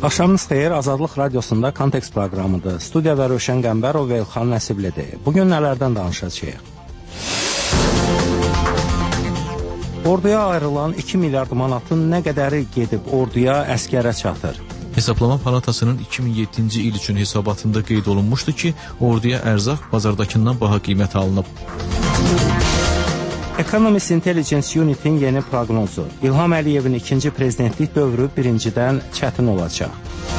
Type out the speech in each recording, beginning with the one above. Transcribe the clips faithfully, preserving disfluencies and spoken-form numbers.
Axşamınız xeyir, Azadlıq Radiosunda Kontekst proqramıdır. Studiyada Rövşən Qəmbərov və İlxan Nəsiblidir. Bugün nələrdən danışacağıq? Orduya ayrılan iki milyard manatın nə qədəri gedib orduya, əskərə çatır? Hesablama Palatasının iki min yeddinci il üçün hesabatında qeyd olunmuşdu ki, orduya ərzaq bazardakından baha qiymət alınıb. Economist Intelligence Unit'in yeni proqnozu. İlham Əliyevin ikinci prezidentlik dövrü birincidən çətin olacaq.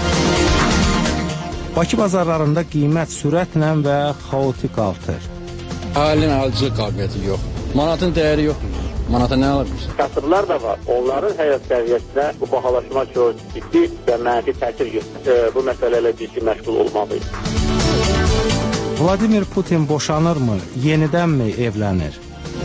Bakı bazarlarında qiymət sürətlə və xaotik artır. Əhalinin alıcı qabiliyyəti yox. Manatın dəyəri yoxdur. Manata nə alırmış? Kasıblar da var. Onların həyat səviyyəsində bu bahalaşma çox ciddi və mənfi təsir göstərir. Bu məsələlə ciddi məşğul olmalıyıq. Vladimir Putin boşanırmı? Yenidənmi evlənir?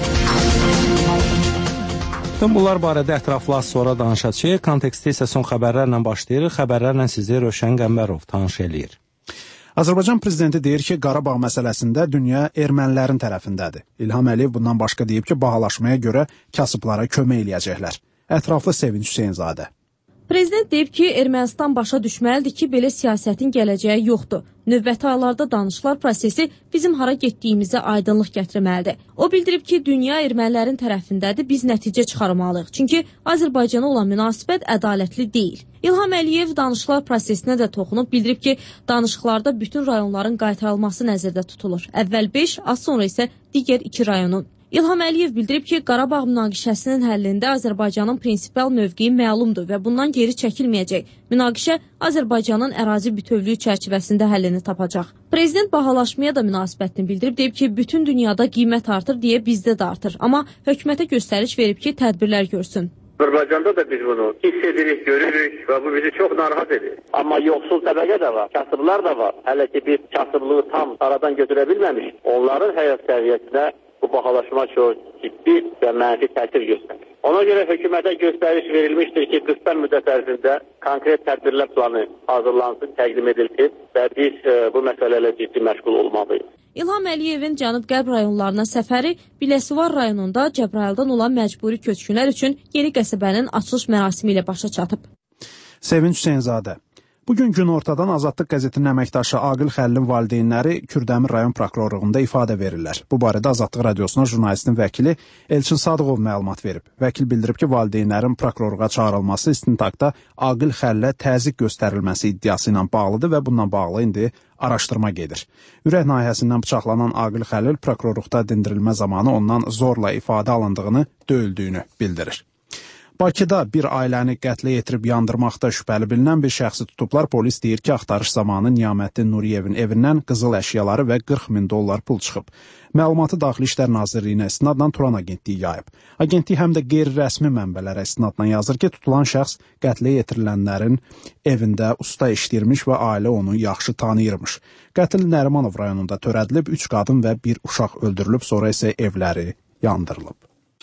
Bütün bunlar barədə ətraflı az sonra danışacağıq. Kontekstdə isə son xəbərlərlə başlayırıq. Xəbərlərlə sizi Rövşən Qəmbərov tanış eləyir. Azərbaycan prezidenti deyir ki, Qarabağ məsələsində dünya ermənilərin tərəfindədir. İlham Əliyev bundan başqa deyib ki, bahalaşmaya görə kasıblara kömək eləyəcəklər. Ətraflı Sevinç Hüseynzadə. Prezident deyib ki, Ermənistan başa düşməlidir ki, belə siyasətin gələcəyi yoxdur. Növbəti aylarda danışıqlar prosesi bizim hara getdiyimizə aydınlıq gətirməlidir. O bildirib ki, dünya ermənilərin tərəfindədir, biz nəticə çıxarmalıyıq. Çünki Azərbaycana olan münasibət ədalətli deyil. İlham Əliyev danışıqlar prosesinə də toxunub bildirib ki, danışıqlarda bütün rayonların qaytarılması nəzərdə tutulur. Əvvəl beş, az sonra isə digər iki rayonun. İlham Əliyev bildirib ki, Qarabağ münaqişəsinin həllində Azərbaycanın prinsipal mövqeyi məlumdur və bundan geri çəkilməyəcək. Münaqişə Azərbaycanın ərazi bütövlüyü çərçivəsində həllini tapacaq. Prezident bahalaşmaya da münasibətini bildirib, deyib ki, bütün dünyada qiymət artır deyə bizdə də artır. Amma hökumətə göstəriş verib ki, tədbirlər görsün. Azərbaycanda da biz bunu hiss edirik, görürük və bu bizi çox narahat edir. Amma yoxsul təbəqə də var, kasıblar da var. Hələ ki biz kasıblığı tam aradan götürə bilməmişik. Onların həyat səviyyəsində bu bahalaşma çox ciddi və mənfi təsir göstərir. Ona görə hökumətə göstəriş verilmişdir ki, qısa müddət ərzində konkret tədbirlər planı hazırlansın, təqdim edilsin və biz e, bu məsələlə ciddi məşğul olmalıyıq. İlham Əliyevin Cənub-Qərb rayonlarına səfəri Biləsuvar rayonunda Cəbrayıldan olan məcburi köçkünlər üçün yeni qəsəbənin açılış mərasimi ilə başa çatıb. Sevinç Hüseynzadə. Bugün günortadan Azadlıq qəzetinin əməkdaşı Aqil Xəlilin valideynləri Kürdəmir rayon prokurorluğunda ifadə verirlər. Bu barədə Azadlıq radiosuna jurnalistin vəkili Elçin Sadıqov məlumat verib. Vəkil bildirib ki, valideynlərin prokurorluğa çağırılması istintaqda Aqil Xəlilə təzyiq göstərilməsi iddiası ilə bağlıdır və bununla bağlı indi araşdırma gedir. Ürək nahiyəsindən bıçaqlanan Aqil Xəlil prokurorluqda dindirilmə zamanı ondan zorla ifadə alındığını, döyüldüyünü bildirir. Bakıda bir ailəni qətlə yetirib yandırmaqda şübhəli bilinən bir şəxsi tutublar. Polis deyir ki, axtarış zamanı Niyaməddin Nuriyevin evindən qızıl əşyaları və qırx min dollar pul çıxıb. Məlumatı Daxili İşlər Nazirliyinə istinadla Turan agentliyi yayıb. Agentlik həm də qeyri-rəsmi mənbələrə istinadla yazır ki, tutulan şəxs qətlə yetirilənlərin evində usta işləyirmiş və ailə onu yaxşı tanıyırmış. Qətil Nərimanov rayonunda törədilib, üç qadın və bir uşaq öldürülüb, sonra isə evləri yandırılıb.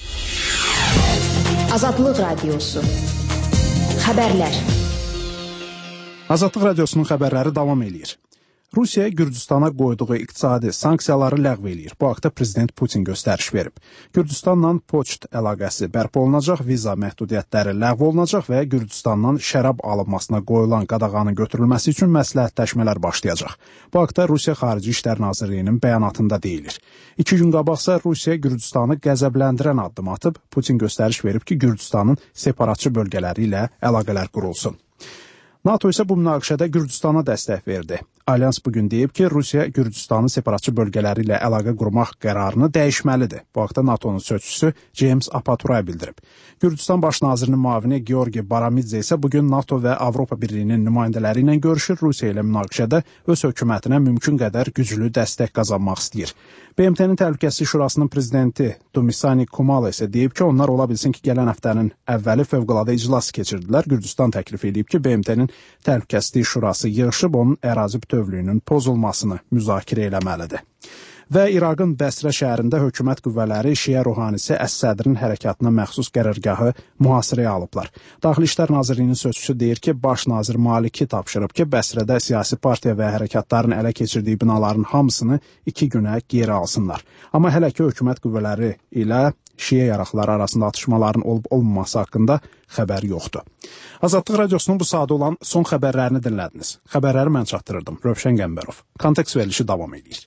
Azadlıq Radiosu. Xəbərlər. Azadlıq Radiosunun xəbərləri davam eləyir. Rusiya Gürcüstana qoyduğu iqtisadi sanksiyaları ləğv eləyir. Bu haqda Prezident Putin göstəriş verib. Gürcüstanla poçt əlaqəsi bərpa olunacaq, viza məhdudiyyətləri ləğv olunacaq və Gürcüstandan şərab alınmasına qoyulan qadağanın götürülməsi üçün məsləhətləşmələr başlayacaq. Bu haqda Rusiya Xarici İşlər Nazirliyinin bəyanatında deyilir. İki gün qabaqsa Rusiya Gürcüstanı qəzəbləndirən addım atıb, Putin göstəriş verib ki, Gürcüstanın separatçı bölgələri ilə əlaqələr qurulsun. NATO isə bu münaqişədə Gürcüstana dəstək verdi. Alyans bugün deyib ki, Rusiya Gürcüstanın separatçı bölgələri ilə əlaqə qurmaq qərarını dəyişməlidir. Bu haqda NATO'nun sözçüsü James Apaturay bildirib. Gürcüstan baş nazirinin müavini Georgi Baramidze isə bugün NATO və Avropa Birliyinin nümayəndələri ilə görüşür. Rusiya ilə münaqişədə öz hökumətinə mümkün qədər güclü dəstək qazanmaq istəyir. B M T-nin Təhlükəsizlik Şurasının prezidenti Dumisani Kumala isə deyib ki, onlar ola bilsin ki, gələn həftənin əvvəli fövqəladə iclas keçirdilər. Gürcüstan təklif edib ki, B M T-nin Təhlükəsizlik Şurası yığışıb onun ərazi bütövlüyünün pozulmasını müzakirə eləməlidir. Və İraqın Bəsrə şəhərində hökumət qüvvələri Şiə ruhanisi Əs-Sədrin hərəkatına məxsus qərargahı mühasirəyə alıblar. Daxili İşlər Nazirliyinin sözçüsü deyir ki, baş nazir Maliki tapşırıb ki, Bəsrədə siyasi partiya və hərəkatların ələ keçirdiyi binaların hamısını iki günə geri alsınlar. Amma hələ ki, hökumət qüvvələri ilə Şiə yaraqları arasında atışmaların olub-olmaması haqqında xəbər yoxdur. Azadlıq Radiosunun bu saatı olan son xəbərlərini dinlədiniz. Xəbərləri mən çatdırırdım. Rövşən Qəmbərov. Kontekst verilişi davam edir.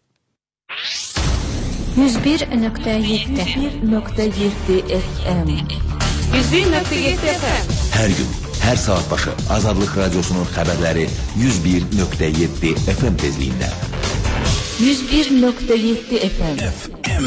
yüz bir nöqtə yeddi F M yüz bir nöqtə yeddi F M Hər gün, hər saat başı Azadlıq Radiosunun xəbərləri yüz bir nöqtə yeddi F M tezliyində. yüz bir nöqtə yeddi F M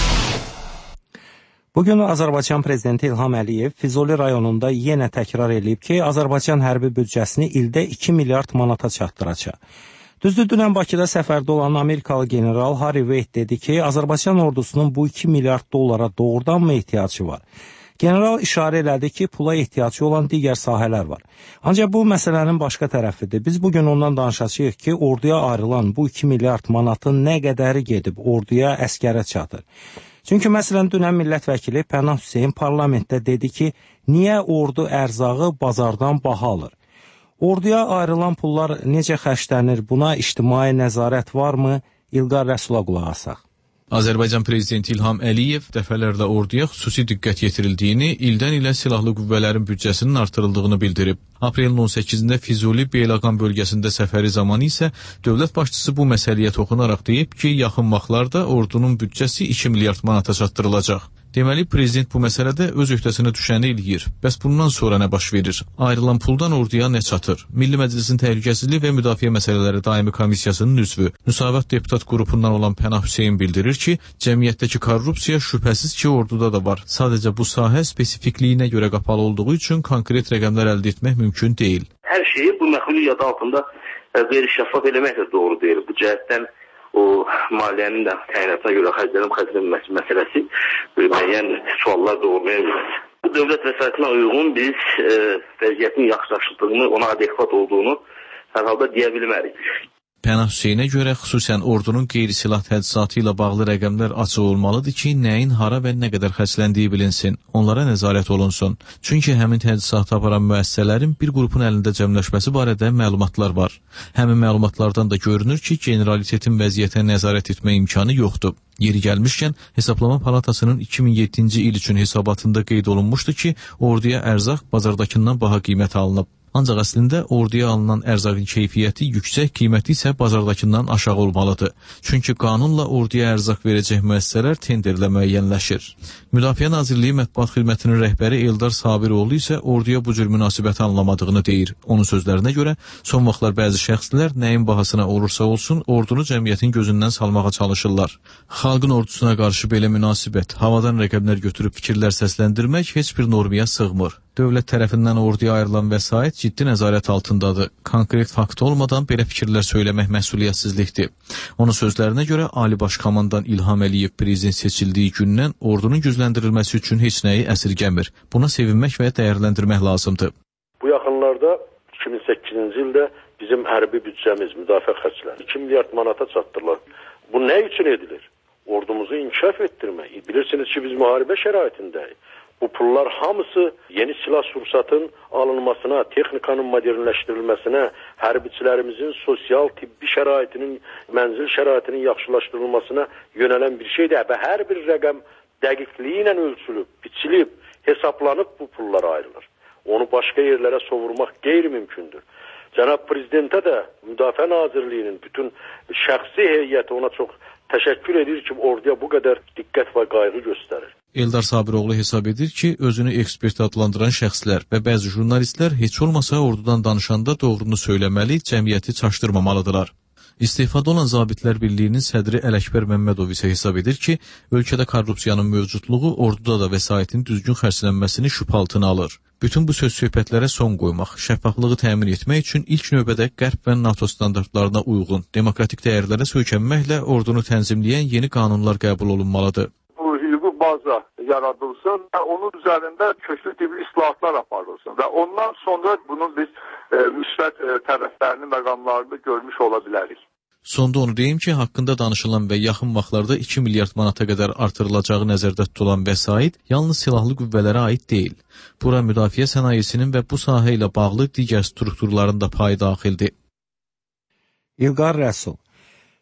Bugün Azərbaycan Prezidenti İlham Əliyev Füzuli rayonunda yenə təkrar edib ki, Azərbaycan hərbi büdcəsini ildə iki milyard manata çatdıracaq. Düzdür, dünən Bakıda səfərdə olan Amerikalı general Harry Wade dedi ki, Azərbaycan ordusunun bu iki milyard dollara doğrudanmı ehtiyacı var? General işarə elədi ki, pula ehtiyacı olan digər sahələr var. Ancaq bu məsələnin başqa tərəfidir. Biz bugün ondan danışacağıq ki, orduya ayrılan bu iki milyard manatın nə qədəri gedib orduya, əskərə çatır. Çünki məsələn, dünən millət vəkili Pənah Hüseyn parlamentdə dedi ki, niyə ordu ərzağı bazardan baha alır? Orduya ayrılan pullar necə xərclənir? Buna ictimai nəzarət varmı? İlqar Rəsula qulaq asaq. Azərbaycan Prezidenti İlham Əliyev dəfələrlə orduya xüsusi diqqət yetirildiyini, ildən ilə silahlı qüvvələrin büdcəsinin artırıldığını bildirib. Aprelin on səkkizində Füzuli Beyləqan bölgəsində səfəri zamanı isə dövlət başçısı bu məsələyə toxunaraq deyib ki, yaxın vaxtlarda ordunun büdcəsi iki milyard manata çatdırılacaq. Deməli, prezident bu məsələdə öz öhdəsinə düşəni eləyir. Bəs bundan sonra nə baş verir? Ayrılan puldan orduya nə çatır? Milli Məclisin Təhlükəsizlik və Müdafiə Məsələləri Daimi Komissiyasının üzvü, Müsavat deputat qrupundan olan Pənah Hüseyn bildirir ki, cəmiyyətdəki korrupsiya şübhəsiz ki, orduda da var. Sadəcə bu sahə spesifikliyinə görə qapalı olduğu üçün konkret rəqəmlər əldə etmək mümkün deyil. Hər şeyi bu məxluliyyat altında qeyri-şəffaf eləmək də doğru deyil. Bu cəhətdən o maliyyənin də təyinatına görə xərclərin xərclənməsi məsələsi müəyyən suallar doğurmaya bilər. Bu dövlət vəsaitinə uyğun biz e, vəziyyətin yaxşılaşdığını, ona adekvat olduğunu hər halda deyə bilmərik. Pənah Hüseynə görə xüsusən ordunun qeyri-silah təchizatı ilə bağlı rəqəmlər açıq olmalıdır ki, nəyin hara və nə qədər xərcləndiyi bilinsin, onlara nəzarət olunsun. Çünki həmin təchizatı aparan müəssisələrin bir qrupun əlində cəmləşməsi barədə məlumatlar var. Həmin məlumatlardan da görünür ki, generalitetin vəziyyətə nəzarət etmə imkanı yoxdur. Yeri gəlmişkən, Hesablama Palatasının iki min yeddinci il üçün hesabatında qeyd olunmuşdu ki, orduya ərzaq bazardakından baha qiymət alınıb. Ancaq əslində orduya alınan ərzaqın keyfiyyəti yüksək, qiyməti isə bazardakından aşağı olmalıdır. Çünki qanunla orduya ərzaq verəcək müəssisələr tenderlə müəyyənləşir. Müdafiə Nazirliyi Mətbuat Xidmətinin rəhbəri Eldar Sabiroğlu isə orduya bu cür münasibəti anlamadığını deyir. Onun sözlərinə görə, son vaxtlar bəzi şəxslər nəyin bahasına olursa olsun, ordunu cəmiyyətin gözündən salmağa çalışırlar. Xalqın ordusuna qarşı belə münasibət, havadan rəqəmlər götürüb fikirlər səsləndirmək heç bir normaya sığmır. Dövlət tərəfindən orduya ayrılan vəsait ciddi nəzarət altındadır. Konkret fakt olmadan belə fikirlər söyləmək məsuliyyətsizlikdir. Onun sözlərinə görə Ali Baş Komandan İlham Əliyev prezident seçildiyi gündən ordunun gücləndirilməsi üçün heç nəyi əsirgəmir. Buna sevinmək və dəyərləndirmək lazımdır. Bu yaxınlarda iki min səkkizinci ildə bizim hərbi büdcəmiz, müdafiə xərcləri iki milyard manata çatdırılır. Bu nə üçün edilir? Ordumuzu inkişaf etdirmək. Bilirsiniz ki, biz müharibə şəraitindəyik. Bu pullar hamısı yeni silah sursatın alınmasına, texnikanın modernləşdirilməsinə, hərbiçilərimizin sosial, tibbi şəraitinin, mənzil şəraitinin yaxşılaşdırılmasına yönələn bir şeydir. Və hər bir rəqəm dəqiqliyi ilə ölçülüb, biçilib, hesablanıb bu pullar ayrılır. Onu başqa yerlərə sovurmaq qeyri-mümkündür. Cənab Prezidentə də Müdafiə Nazirliyinin bütün şəxsi heyəti ona çox təşəkkür edir ki, orduya bu qədər diqqət və qayğı göstərir. Eldar Sabiroğlu hesab edir ki, özünü ekspert adlandıran şəxslər və bəzi jurnalistlər heç olmasa ordudan danışanda doğrunu söyləməli, cəmiyyəti çaşdırmamalıdırlar. İstefada olan Zabitlər Birliyinin sədri Ələkbər Məmmədov isə hesab edir ki, ölkədə korrupsiyanın mövcudluğu orduda da vəsaitin düzgün xərclənməsini şübhə altına alır. Bütün bu söz-söhbətlərə son qoymaq, şəffaflığı təmin etmək üçün ilk növbədə Qərb və NATO standartlarına uyğun, demokratik dəyərlərə söykənməklə ordunu tənzimləyən yeni qanunlar qəbul olunmalıdır. Bu hüquqi baza yaradılsın və onun üzərində köklü tibbi islahatlar aparılsın və ondan sonra bunun biz e, müsbət e, tərəflərini, məqamlarını görmüş ola bilərik. Sonda onu deyim ki, haqqında danışılan və yaxın vaxtlarda iki milyard manata qədər artırılacağı nəzərdə tutulan vəsait yalnız silahlı qüvvələrə aid deyil. Bura müdafiə sənayesinin və bu sahə ilə bağlı digər strukturların da payı daxildir. İlqar Rəsul.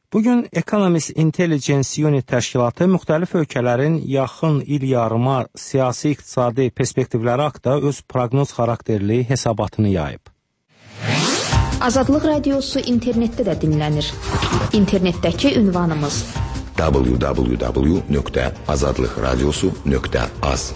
Bugün Economist Intelligence Unit təşkilatı müxtəlif ölkələrin yaxın il yarıma siyasi iqtisadi perspektivləri haqqında öz proqnoz xarakterli hesabatını yayıb. Azadlıq Radiosu internetdə də dinlənir. İnternetdəki ünvanımız w w w nöqtə azadlıq radiosu nöqtə az.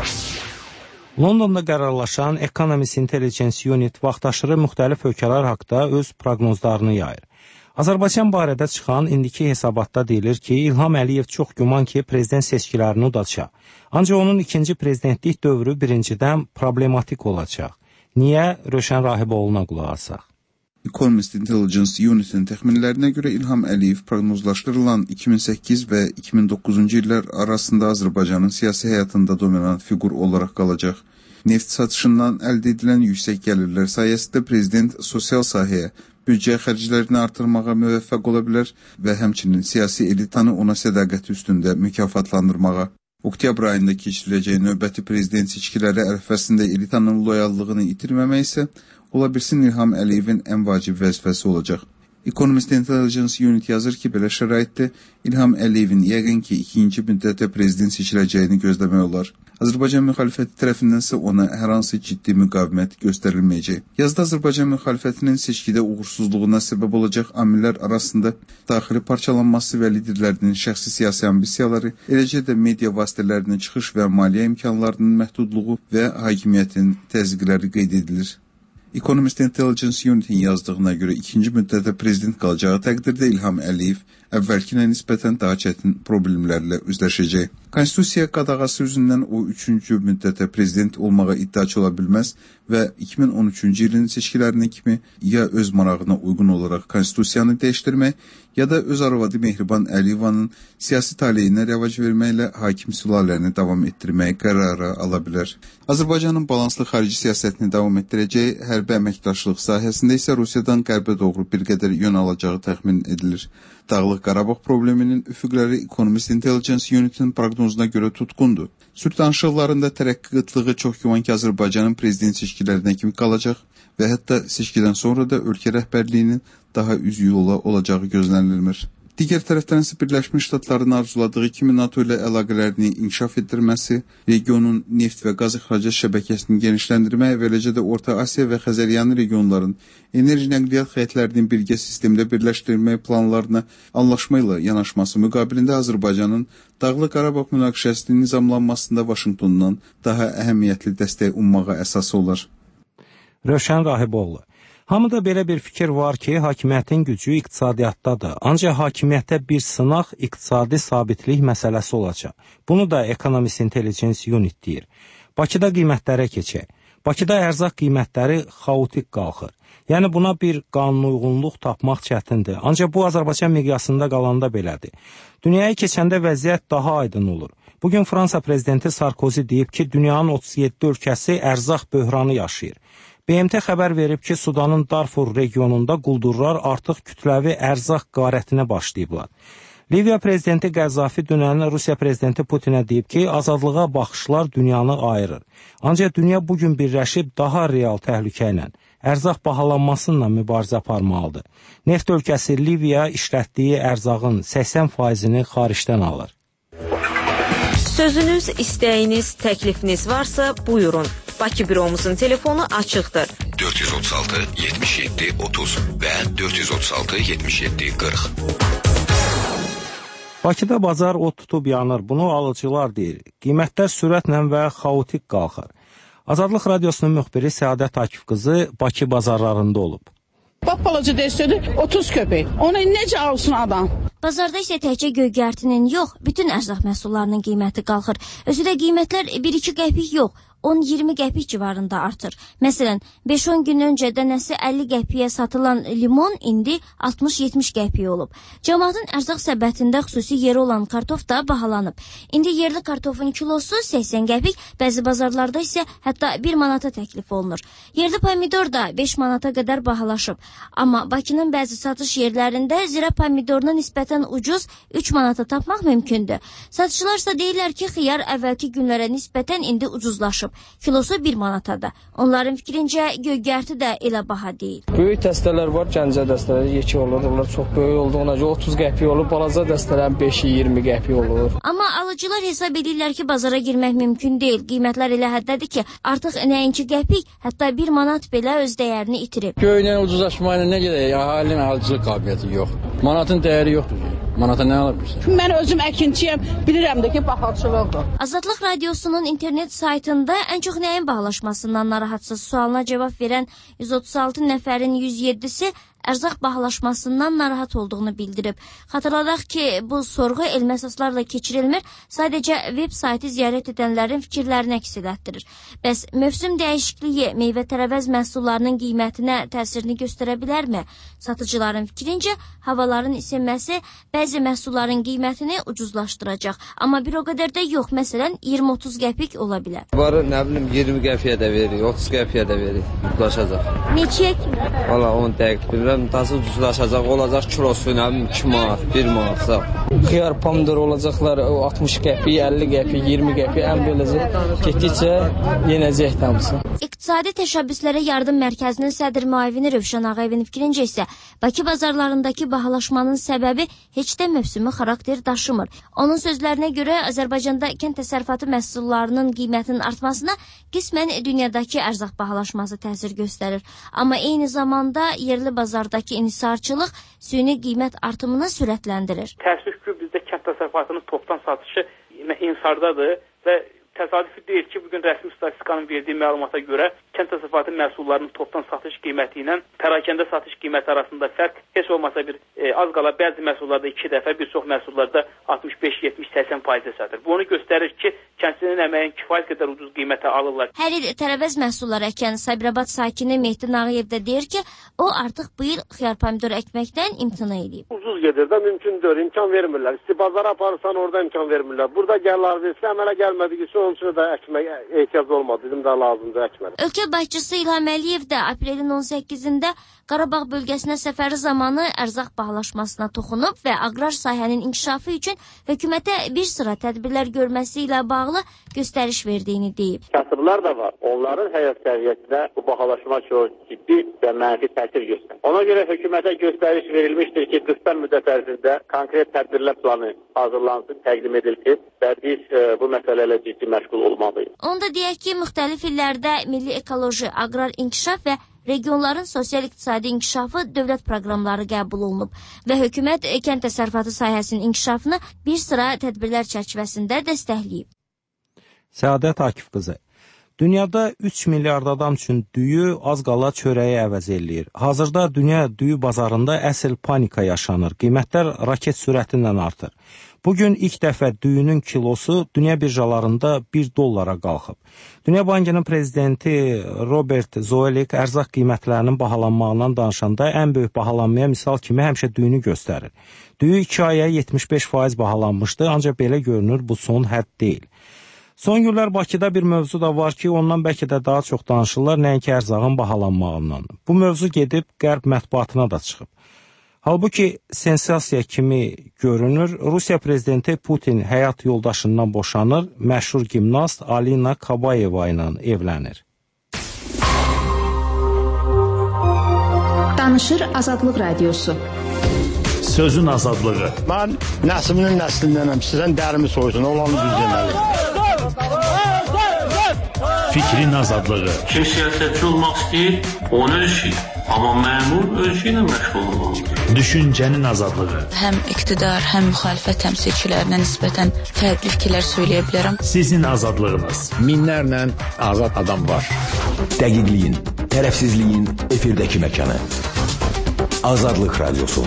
Londonda qərarlaşan Economist Intelligence Unit vaxtaşırı müxtəlif ölkələr haqqında öz proqnozlarını yayır. Azərbaycan barədə çıxan indiki hesabatda deyilir ki, İlham Əliyev çox güman ki, prezident seçkilərini udacaq. Ancaq onun ikinci prezidentlik dövrü birincidən problematik olacaq. Niyə? Rövşən Rahiboğlu'na qulaq asaq. Economist Intelligence Unit'in təxminlərinə görə İlham Əliyev proqnozlaşdırılan iki min səkkiz və iki min doqquzuncu illər arasında Azərbaycanın siyasi həyatında dominant fiqur olaraq qalacaq. Neft satışından əldə edilən yüksək gəlirlər sayəsində prezident sosial sahəyə, büdcə xərclərini artırmağa müvəffəq ola bilər və həmçinin siyasi elitanı ona sədaqəti üstündə mükafatlandırmağa. Oktyabr ayında keçiriləcək növbəti prezident seçkiləri ərəfəsində elitanın loyallığını itirməmək isə ola bilsin İlham Əliyevin ən vacib vəzifəsi olacaq. Economist Intelligence Unit yazır ki, belə şəraitdə İlham Əliyevin yəqin ki, ikinci müddətə prezident seçiləcəyini gözləmək olar. Azərbaycan müxalifəti tərəfindənsə ona hər hansı ciddi müqavimət göstərilməyəcək. Yazda Azərbaycan müxalifətinin seçkidə uğursuzluğuna səbəb olacaq amillər arasında daxili parçalanması və liderlərinin şəxsi siyasi ambisiyaları, eləcə də media vasitələrinin çıxış və maliyyə imkanlarının məhdudluğu və hakimiyyətin təzyiqləri qeyd edilir. Economist Intelligence Unit'in yazdığına görə ikinci müddətə prezident qalacağı təqdirdə İlham Əliyev əvvəlkinə nisbətən daha çətin problemlərlə üzləşəcək. Konstitusiya qadağası üzündən o üçüncü müddətə prezident olmağa iddiaçı ola bilməz və iki min on üçüncü ilin seçkilərinə kimi ya öz marağına uyğun olaraq konstitusiyanı dəyişdirmək, ya da öz arvadı Mehriban Əliyevanın siyasi taleyinə rəvac verməklə hakim sülaləni davam etdirməyə qərarı ala bilər. Azərbaycanın balanslı xarici siyasətini davam etdirəcəyi hərbi əməkdaşlıq sahəsində isə Rusiyadan qərbə doğru bir qədər yön alacağı təxmin edilir. Dağlıq Qarabağ probleminin üfüqləri Economist Intelligence Unit'in proqnozuna görə tutqundur. Sülh danışıqlarında tərəqqi qıtlığı çox güman ki, Azərbaycanın prezident seçkilərinə kimi qalacaq və hətta seçkidən sonra da ölkə rəhbərliyinin daha üz yola olacağı gözlənilmir. Digər tərəfdən isə Birləşmiş Ştatların arzuladığı kimi NATO ilə əlaqələrini inkişaf etdirməsi, regionun neft və qaz ixracat şəbəkəsini genişləndirmək və eləcə də Orta Asiya və Xəzəryanı regionların enerji nəqliyyat xəttlərinin birgə sistemdə birləşdirilmək planlarına anlaşma ilə yanaşması müqabilində Azərbaycanın Dağlıq Qarabağ münaqişəsinin nizamlanmasında Vaşinqtondan daha əhəmiyyətli dəstək ummağa əsası olar. Rövşən Rahiboğlu. Hamıda belə bir fikir var ki, hakimiyyətin gücü iqtisadiyyatdadır. Ancaq hakimiyyətdə bir sınaq iqtisadi sabitlik məsələsi olacaq. Bunu da Economist Intelligence Unit deyir. Bakıda qiymətlərə keçək. Bakıda ərzaq qiymətləri xaotik qalxır. Yəni buna bir qanunuyğunluq tapmaq çətindir. Ancaq bu Azərbaycan miqyasında qalanda belədir. Dünyaya keçəndə vəziyyət daha aydın olur. Bugün Fransa prezidenti Sarkozy deyib ki, dünyanın otuz yeddi ölkəsi ərzaq böhranı yaşayır. B M T xəbər verib ki, Sudanın Darfur regionunda quldurlar artıq kütləvi ərzaq qarətinə başlayıblar. Liviya prezidenti Qəzzafi dünən Rusiya prezidenti Putinə deyib ki, azadlığa baxışlar dünyanı ayırır. Ancaq dünya bugün birləşib daha real təhlükə ilə, ərzaq bahalanmasıyla mübarizə aparmalıdır. Neft ölkəsi Liviya işlətdiyi ərzağın səksən faizini xaricdən alır. Sözünüz, istəyiniz, təklifiniz varsa buyurun. Bakı büromuzun telefonu açıqdır. dörd yüz otuz altı yetmiş yeddi otuz və dörd yüz otuz altı yetmiş yeddi qırx. Bakıda bazar od tutub yanır. Bunu alıcılar deyir. Qiymətlər sürətlə və xaotik qalxır. Azadlıq Radiosunun müxbiri Səadət Akif qızı Bakı bazarlarında olub. Bappalaca destədir otuz köpək. Onu necə alsın adam? Bazarda isə təkcə göygərtinin yox, bütün ərzaq məhsullarının qiyməti qalxır. Özü də qiymətlər bir iki qəpik yox, on iyirmi qəpik civarında artır. Məsələn, beş on gün öncədə nəsə əlli qəpiyə satılan limon indi altmış yetmiş qəpik olub. Cəmaatın ərzaq səbətində xüsusi yeri olan kartof da bahalanıb. İndi yerli kartofun kilosu səksən qəpik, bəzi bazarlarda isə hətta bir manata təklif olunur. Yerli pomidor da beş manata qədər bahalaşıb. Amma Bakının bəzi satış yerlərində zirə pomidoruna nisbətən ucuz üç manata tapmaq mümkündür. Satışlarsa deyirlər ki, xiyar əvvəlki günlərə nisbətən indi ucuzlaşıb. Kilosu bir manatadır. Onların fikrincə göygərti də elə baha deyil. Böyük dəstələr var, Gəncə dəstələri yekə olur. Onlar çox böyük olduğuna görə otuz qəpik olur. Balaca dəstələrin beşi iyirmi qəpik olur. Amma alıcılar hesab edirlər ki, bazara girmək mümkün deyil. Qiymətlər elə həddədir ki, artıq nəinki qəpik, hətta bir manat belə öz dəyərini itirib. Göylə ucuzlaşmayla nə gedək? Əhalinin alıcılıq qabiliyyəti yox. Manatın dəyəri yoxdur ki. Manata nə ala bilirsən? Mən özüm əkinçiyəm, bilirəm də ki, baxalçılıqdır. Azadlıq Radiosunun internet saytında ən çox nəyin bahalaşmasından narahatsız sualına cavab verən yüz otuz altı nəfərin yüz yeddisi ərzaq bahalaşmasından narahat olduğunu bildirib. Xatırladaq ki, bu sorğu elmi əsaslarla keçirilmir, sadəcə veb saytı ziyarət edənlərin fikirlərini əks etdirir. Bəs mövsüm dəyişikliyi meyvə-tərəvəz məhsullarının qiymətinə təsirini göstərə bilərmi? Satıcıların fikrincə, havaların isinməsi bəzi məhsulların qiymətini ucuzlaşdıracaq. Amma bir o qədər də yox, məsələn, iyirmi otuz qəpik ola bilər. Var, nə bilim, iyirmi qəpiyə də verir, otuz qəpiyə də verir, ucuzlaşacaq. Neçəyə kimi? Valla onu dəqiq bilirəm. Nasıl ucuzlaşacaq, olacaq kilosu, nə bilim, iki manat, bir manatsa. Xiyar pomidor olacaqlar altmış qəpik, əlli qəpik, iyirmi qəpik, ən beləcə getdikcə yenəcək hamısı. İqtisadi Təşəbbüslərə Yardım Mərkəzinin sədr müavini Rövşən Ağayevin fikrincə isə Bakı bazarlarındakı bahalaşmanın səbəbi heç də mövsümi xarakter daşımır. Onun sözlərinə görə Azərbaycanda kənd təsərrüfatı məhsullarının qiymətinin artmasına qismən dünyadakı ərzaq bahalaşması təsir göstərir. Amma eyni zamanda yerli bazardakı inhisarçılıq süni qiymət artımını sürətləndirir. Təəssüf ki, bizdə kənd təsərrüfatının topdan satışı inhisardadır və təsadüfi deyil ki, bugün rəsmi statistikanın verdiyi məlumata görə kənd təsərrüfatı məhsullarının topdan satış qiyməti ilə pərakəndə satış qiyməti arasında fərq heç olmasa bir e, az qala bəzi məhsullarda iki dəfə, bir çox məhsullarda altmış beş yetmiş səksən faizə satır. Bu onu göstərir ki, kəndçinin əməyin kifayət qədər ucuz qiymətə alırlar. Hər il tərəvəz məhsulları əkən Sabirabad sakini Mehdi Nağıyev də deyir ki, o artıq bu il xiyar pomidor əkməkdən imtina edib. Ucuz gedir də mümkündür, imkan vermirlər. İsti bazara aparırsan orada imkan vermirlər. Burada gəllər versə əmələ gəlmədi ki, onun üçün də əkmək ehtiyac olmadı. Bizim də lazımdır əkmək. Ölkə başçısı İlham Əliyev də aprelin on səkkizində Qarabağ bölgəsinə səfəri zamanı ərzaq bahalaşmasına toxunub və aqrar sahənin inkişafı üçün hökumətə bir sıra tədbirlər görməsi ilə bağlı göstəriş verdiyini deyib. Kasıblar da var. Onların həyat səviyyəsində bu bahalaşma çox ciddi və mənfi təsir göstərir. Ona görə hökumətə göstəriş verilmişdir ki, qısa müddət ərzində konkret tədbirlər planı hazırlansın, təqdim edilsin və biz e, bu məsələlə ciddi məşğul olmalıyıq. Onda deyək ki, müxtəlif illərdə milli ekoloji, aqrar inkişaf və regionların sosial-iqtisadi inkişafı dövlət proqramları qəbul olunub və hökumət kənd təsərrüfatı sahəsinin inkişafını bir sıra tədbirlər çərçivəsində dəstəkləyib. Səadət Akif qızı. Dünyada üç milyard adam üçün düyü az qala çörəyi əvəz eləyir. Hazırda dünya düyü bazarında əsl panika yaşanır. Qiymətlər raket sürəti ilə artır. Bugün ilk dəfə düyünün kilosu dünya birjalarında bir dollara qalxıb. Dünya Bankının prezidenti Robert Zoellik ərzaq qiymətlərinin bahalanmağından danışanda ən böyük bahalanmaya misal kimi həmişə düyünü göstərir. Düyü iki aya yetmiş beş faiz bahalanmışdı, ancaq belə görünür bu son hədd deyil. Son günlər Bakıda bir mövzu da var ki, ondan bəlkə də daha çox danışırlar, nəinki ərzağın bahalanmağından. Bu mövzu gedib qərb mətbuatına da çıxıb. Halbuki sensasiya kimi görünür, Rusiya prezidenti Putin həyat yoldaşından boşanır, məşhur gimnast Alina Kabayeva ilə evlənir. Danışır Azadlıq Radiosu. Sözün azadlığı. Mən nəslinin nəslindənəm, sizən dərimi soysun, olanı düz deməli. Fikrin azadlığı. Kim siyasətçi olmaq istəyir, onu öz işi. Amma məmur öz işi ilə məşğul olmalıdır. Düşüncənin azadlığı. Həm iqtidar, həm müxalifət təmsilçilərinə nisbətən fərqli fikirlər söyləyə bilərəm. Sizin azadlığınız. Minlərlə azad adam var. Dəqiqliyin, tərəfsizliyin efirdəki məkanı. Azadlıq Radiosu.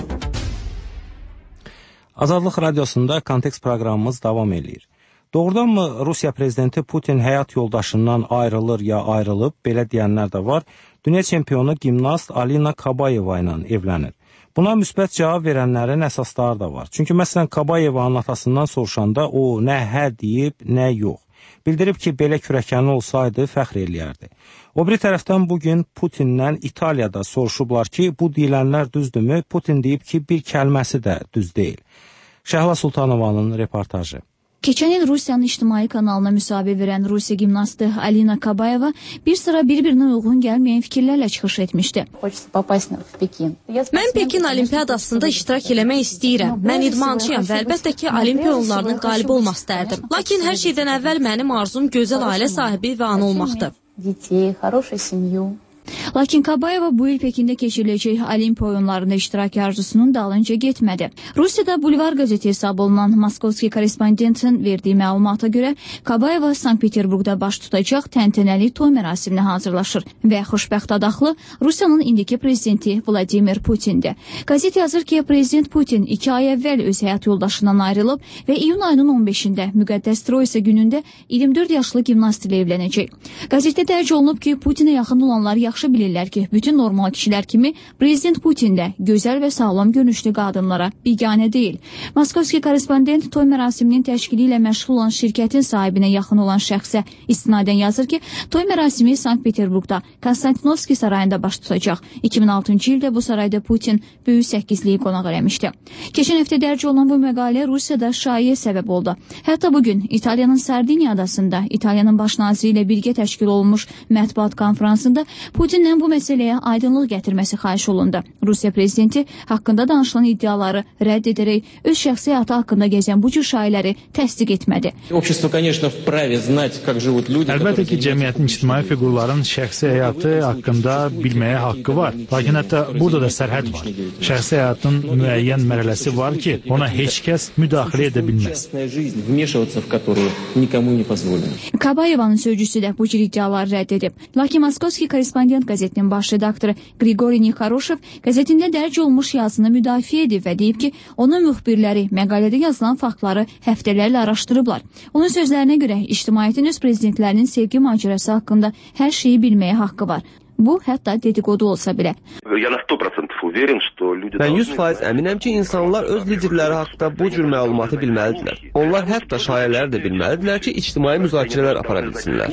Azadlıq Radiosunda Kontekst proqramımız davam edir. Doğrudanmı Rusiya prezidenti Putin həyat yoldaşından ayrılır ya ayrılıb, belə deyənlər də var. Dünya çempionu gimnast Alina Kabayeva ilə evlənir. Buna müsbət cavab verənlərin əsasları da var. Çünki məsələn Kabayevanın atasından soruşanda o nə hə deyib, nə yox. Bildirib ki, belə kürəkəni olsaydı fəxr eləyərdi. O biri tərəfdən bugün Putindən İtaliyada soruşublar ki, bu deyilənlər düzdürmü? Putin deyib ki, bir kəlməsi də düz deyil. Şəhla Sultanovanın reportajı. Keçən il Rusiyanın ictimai kanalına müsahibə verən Rusiya gimnastı Alina Kabayeva bir sıra bir-birinə uyğun gəlməyən fikirlərlə çıxış etmişdi. Mən Pekin Olimpiyadasında iştirak eləmək istəyirəm. Mən idmançıyam və əlbəttə ki, Olimpiya oyunlarının qalibi olmaq istərdim. Lakin hər şeydən əvvəl mənim arzum gözəl ailə sahibi və ana olmaqdır. Lakin Kabayeva bu il Pekində keçiriləcək Olimpiya oyunlarında iştirak arzusunun dalınca getmədi. Rusiyada Bulvar qəzeti hesab olunan Moskovski Korrespondentin verdiyi məlumata görə Kabayeva Sankt-Peterburqda baş tutacaq təntənəli toy mərasiminə hazırlaşır və xoşbəxt adaqlı Rusiyanın indiki prezidenti Vladimir Putindir. Qəzet yazır ki, prezident Putin iki ay əvvəl öz həyat yoldaşından ayrılıb və iyun ayının on beşində müqəddəs Troysa günündə iyirmi dörd yaşlı gimnast ilə evlənəcək. Qəzetdə dərc olunub ki, Putinə yaxın olanlar yaxşı bilirlər ki, bütün normal kişilər kimi prezident Putin də gözəl və sağlam görünüşlü qadınlara biganə deyil. Moskovski Korrespondent toy mərasiminin təşkili ilə məşğul olan şirkətin sahibinə yaxın olan şəxsə istinadən yazır ki, toy mərasimi Sankt-Peterburqda Konstantinovski sarayında baş tutacaq. iki min altıncı ildə bu sarayda Putin böyük səkizliyi qonaq eləmişdi. Keçən həftə dərc olunan bu məqalə Rusiyada şaiə səbəb oldu. Hətta bugün İtaliyanın Sardiniya adasında İtaliyanın baş naziri ilə birgə təşkil olunmuş mətbuat konfransında Putinlə bu məsələyə aydınlıq gətirməsi xahiş olundu. Rusiya prezidenti haqqında danışılan iddiaları rədd edərək öz şəxsi həyatı haqqında gəzən bu cür şayiələri təsdiq etmədi. Əlbəttə ki, cəmiyyətin ictimai fiqurların şəxsi həyatı haqqında bilməyə haqqı var. Lakin hətta burada da sərhəd var. Şəxsi həyatın müəyyən mərhələsi var ki, ona heç kəs müdaxilə edə bilməz. Kabayevanın sözcüsü də bu cür iddiaları rədd edib. Lakin Moskovski Korrespondent qəzetinin baş redaktoru Grigoriy Nikharoshev qəzetində dərc olmuş yazını müdafiə edib və deyib ki, onun müxbirləri məqalədə yazılan faktları həftələrlə araşdırıblar. Onun sözlərinə görə ictimaiyyətin öz prezidentlərinin sevgi macərası haqqında hər şeyi bilməyə haqqı var. Bu, hətta dedikodu olsa belə. Mən yüz faiz əminəm ki, insanlar öz liderləri haqqında bu cür məlumatı bilməlidirlər. Onlar hətta şayələri də bilməlidirlər ki, ictimai müzakirələr apara bilsinlər.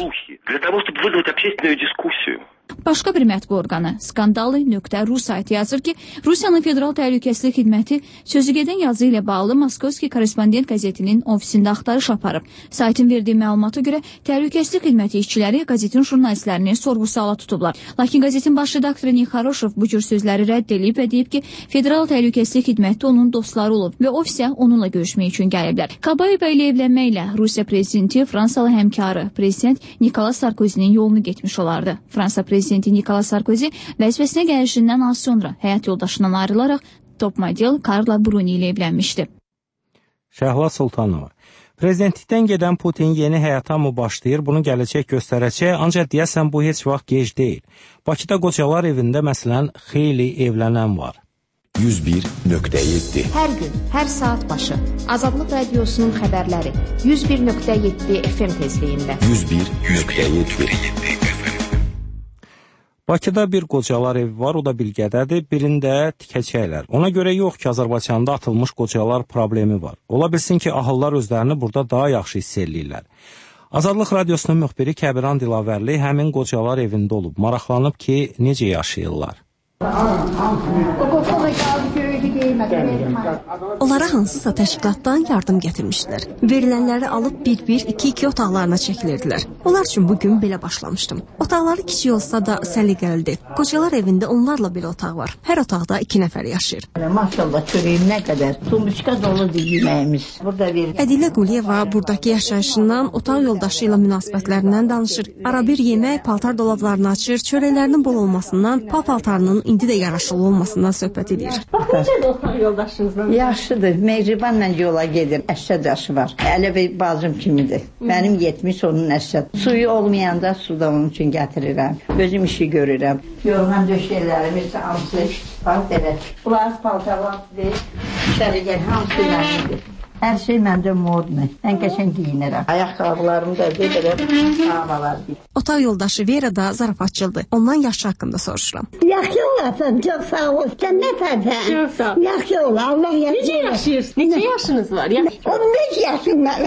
Başqa bir mətbu orqanı skandalı nöqtə ru saytı yazır ki, Rusiyanın Federal Təhlükəsizlik Xidməti sözügedən yazı ilə bağlı Moskovski Korrespondent qəzetinin ofisində axtarış aparıb. Saytın verdiyi məlumata görə Təhlükəsizlik Xidməti işçiləri qəzetin jurnalistlərini sorğu-suala tutublar. Lakin qəzetin baş redaktoru Nikharoshev bu cür sözləri rədd edib və deyib ki, Federal Təhlükəsizlik Xidməti onun dostları olub və ofisə onunla görüşmək üçün gəliblər. Kabayeva ilə evlənməklə Rusiya prezidenti Fransalı həmkarı prezident Nikolas Sarkozinin yolunu getmiş olardı. Fransa prezidenti Nikolas Sarkozy vəzifəsinə gəlişindən az sonra həyat yoldaşından ayrılaraq top model Carla Bruni ilə evlənmişdi. Şəhla Sultanova. Prezidentlikdən gedən Putin yeni həyata mı başlayır, bunu gələcək göstərəcək, ancaq deyəsən bu heç vaxt gec deyil. Bakıda qocalar evində məsələn xeyli evlənən var. yüz bir nöqtə yeddi Hər gün, hər saat başı Azadlıq Radiosunun xəbərləri yüz bir nöqtə yeddi F M tezliyində. yüz bir nöqtə yeddi Bakıda bir qocalar evi var, o da Bilgədədir, birində tikəcəklər. Ona görə yox ki, Azərbaycanda atılmış qocalar problemi var. Ola bilsin ki, ahıllar özlərini burada daha yaxşı hiss eləyirlər. Azadlıq Radiosunun müxbiri Kəbiran Dilavərli həmin qocalar evində olub, maraqlanıb ki, necə yaşayırlar. Onlara hansısa təşkilatdan yardım gətirmişdilər. Verilənləri alıb bir-bir, iki-iki otaqlarına çəkilirdilər. Onlar üçün bugün belə başlamışdım. Otaqları kiçik olsa da səliqəlidir. Qocalar evində onlarla belə otaq var. Hər otaqda iki nəfər yaşayır. Maşallah, çörəyim nə qədər. Tumbiçka doludur yeməyimiz. Ədilə Quliyeva buradakı yaşayışından, otaq yoldaşı ilə münasibətlərindən danışır. Arabir yemək, paltar dolablarını açır, çörəklərinin bol olmasından, pal-paltarının indi də yaraşılı olmasından söhbət edir. Yaxşıdır, mehribanla yola gedir. Əşşəd yaşı var. Ələ bir bacım kimidir. Mənim yetmiş, onun əşşəd. Suyu olmayanda su da onun üçün gətirirəm. Özüm işi görürəm. Yorğan döşəklərimiz hamısı var belə. Bunlar paltarlardır. İçəri gəl, hamısı mənimdir. Hər şey məndə modne. Ən qəşəng giyinirəm. Ayaqqabılarımı da gedirəm. Havalar. Otaq yoldaşı Vera da zarafatçıldır. Ondan yaşı haqqında soruşuram. Yaxşı olasın, çox sağ ol. Sən nə tərsən? Çox sağ ol. Yaxşı ol, Allah yaxşı. Necə yaşayırsınız? Neçə yaşınız var? on beş yaşım var.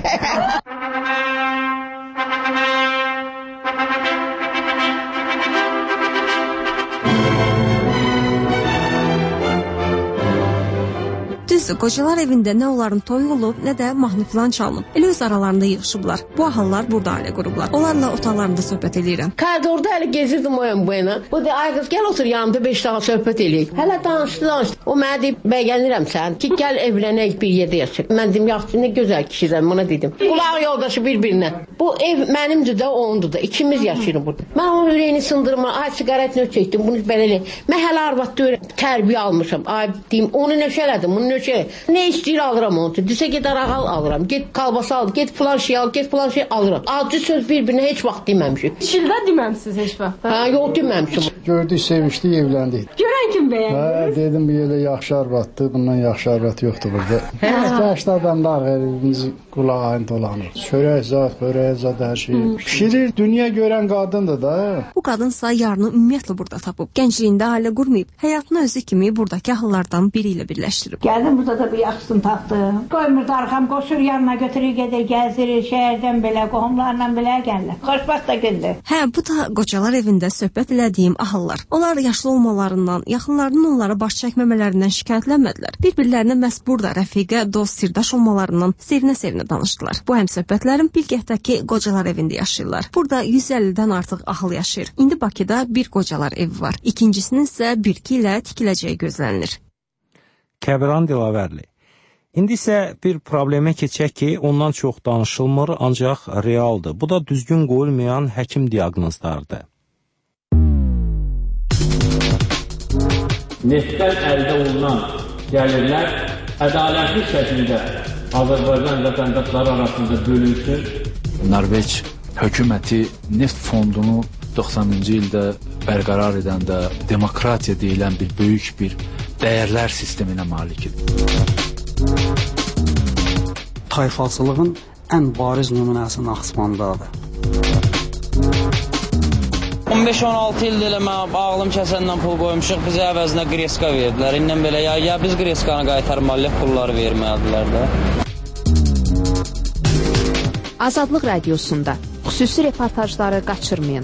Düz Düzdür, qocalar evində nə onların toyu olub, nə də mahnı filan çalınıb. Elə öz aralarında yığışıblar. Bu ahallar burada ailə qurublar. Onlarla otaqlarında söhbət eləyirəm. Koridorda hələ gezirdim o yan bu yana. Bu da ay qız gəl otur yanımda beş dəqiqə söhbət eləyək. Hələ danışdı, danışdı. O mənə deyib, bəyənirəm sən ki, gəl evlənək bir yerdə yaşayaq. Mən dedim, yaxşı, nə gözəl kişisən, buna dedim. Qulaq yoldaşı bir-birinə. Bu ev mənimdir də, onundur da. İkimiz yaşayırıq burada. Mən onun ürəyini sındırma, ay siqaret növ çəkdim, bunu belə elə. Mən hələ arvadda öyrə, tərbiyə almışam. Ay deyim, onu nöşələdim, bunu nöşələdim. Nə istəyir alıram onu. Disə get arağal alıram, get kalbasa al, get filan şey al, get filan şey alıram. Acı söz bir-birinə heç vaxt deməmişik. Dişildə deməmsiniz heç vaxt? Hə, yox deməmişim. Gördük, sevişdik, evləndik. Görən kim bəyəndiniz? Hə, dedim bir elə yaxşı arvaddır, bundan yaxşı arvad yoxdur burada. Yaşlı adamlar evimiz qulağın dolanır. Çörək zat, börək zat, hər şey. Pişirir, dünya görən qadındır da. Bu qadınsa yarını ümumiyyətlə burada tapıb. Gəncliyində ailə qurmayıb, həyatını özü kimi buradakı ahallardan biri ilə birləşdirib. Gəldim burada da bir yaxşısını tapdım. Qoymur darxam, qoşur yanına götürür, gedir, gəzirir, şəhərdən belə, qohumlarla belə gəlirlər. Xoşbaxt da gündür. Hə, bu da qocalar evində söhbət elədiyim ahallar. Onlar yaşlı olmalarından, yaxınlarının onlara baş çəkməmələrindən şikayətlənmədilər. Bir-birlərinə məhz burada rəfiqə, dost, sirdaş olmalarından sevinə-sevinə danışdılar. Bu həmsöhbətlərim Bilgəhdəki qocalar evində yaşayırlar. Burada yüz əllidən artıq ahıl yaşayır. İndi Bakıda bir qocalar evi var. İkincisinin isə bir-iki ilə tikiləcəyi gözlənilir. Kəbran Dilavərli. İndi isə bir problemə keçək ki, ondan çox danışılmır, ancaq realdır. Bu da düzgün qoyulmayan həkim diaqnozlarıdır. Neftdən əldə olunan gəlirlər ədalətli şəkildə Azərbaycan vətəndaşları arasında bölünsün. Norveç hökuməti neft fondunu doxsanıncı ildə bərqərar edəndə demokratiya deyilən bir böyük bir dəyərlər sisteminə malikdir. Tayfalçılığın ən bariz nümunəsi Naxçıvandadır. on beş on altı ildir elə mən ağlım kəsəndən pul qoymuşuq, bizə əvəzinə qreska verdilər. İndən belə ya, ya biz qreskanı qaytarmalıyıq, pulları vermədilər də. Azadlıq Radiosunda xüsusi reportajları qaçırmayın.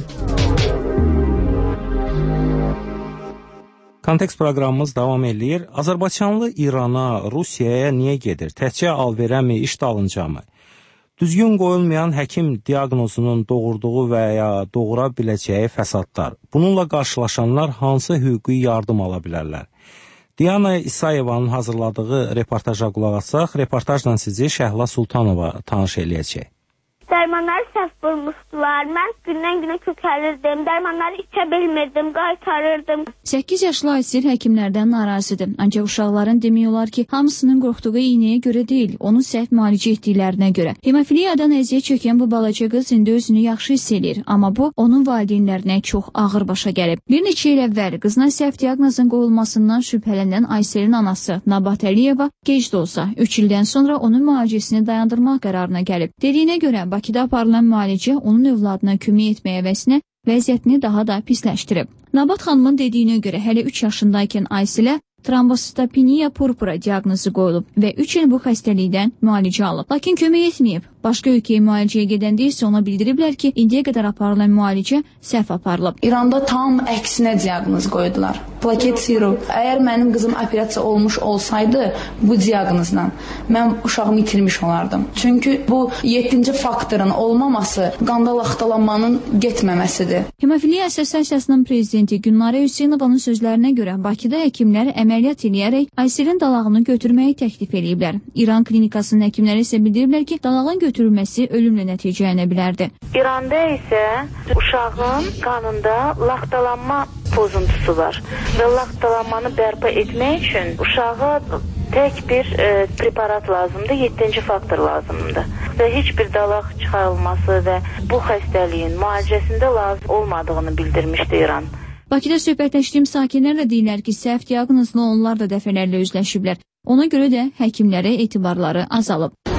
Kontekst proqramımız davam edir. Azərbaycanlı İrana, Rusiyaya niyə gedir? Təkcə alverəmi, iş dalınca mı? Düzgün qoyulmayan həkim diaqnozunun doğurduğu və ya doğura biləcəyi fəsadlar. Bununla qarşılaşanlar hansı hüquqi yardım ala bilərlər? Diana İsayevanın hazırladığı reportaja qulaq asaq, reportajla sizi Şəhla Sultanova tanış eləyəcək. Dərmanları səhv bulmuşdular. Mən gündən-günə kökəlirdim. Dərmanları içə bilmirdim, qaytarırdım. səkkiz yaşlı Aysel həkimlərdən narazıdır. Ancaq uşaqların demək olar ki, hamısının qorxduğu iynəyə görə deyil, onu səhv müalicə etdiklərinə görə. Hemofiliyadan əziyyət çəkən bu balaca qız indi özünü yaxşı hiss edir, amma bu onun valideynlərinə çox ağır başa gəlib. Bir neçə il əvvəl qızına səhv diaqnozun qoyulmasından şübhələnən Ayselin anası Nabat Əliyeva gec də olsa üç ildən sonra onun müalicəsini dayandırmaq qərarına gəlib. Dediyinə görə Bakıda aparılan müalicə onun övladına kömək etməyə əvəzinə vəziyyətini daha da pisləşdirib. Nabat xanımın dediyinə görə hələ üç yaşındaykən Ayselə trombositopeniya purpura diaqnozu qoyulub və üç il bu xəstəlikdən müalicə alıb. Lakin kömək etməyib. Başqa ölkəyə müalicəyə gedəndə isə ona bildiriblər ki, indiyə qədər aparılan müalicə səhv aparılıb. İranda tam əksinə diaqnoz qoydular. Plaket sirob. Əgər mənim qızım operasiya olmuş olsaydı bu diaqnozla, mən uşağımı itirmiş olardım. Çünki bu yeddinci faktorun olmaması qanda laxtalanmanın getməməsidir. Hemofiliya Assosiasiyasının prezidenti Gülnarə Hüseynovanın sözlərinə görə Bakıda həkimlər əməliyyat edərək Ayselin dalağını götürməyi təklif ediblər. İran klinikasının həkimləri isə bildiriblər ki, dalağın götürülməsi ölümlə nəticələnə bilərdi. İranda isə uşağın qanında laxtalanma pozuntusu var və laxtalanmanı bərpa etmək üçün uşağa tək bir e, preparat lazımdır, yeddinci faktor lazımdır və heç bir dalaq çıxarılması və bu xəstəliyin müalicəsində lazım olmadığını bildirmişdi İran. Bakıda söhbətləşdiyim sakinlərlə deyirlər ki, səhv diaqnozla onlar da dəfələrlə üzləşiblər. Ona görə də həkimlərə etibarları azalıb.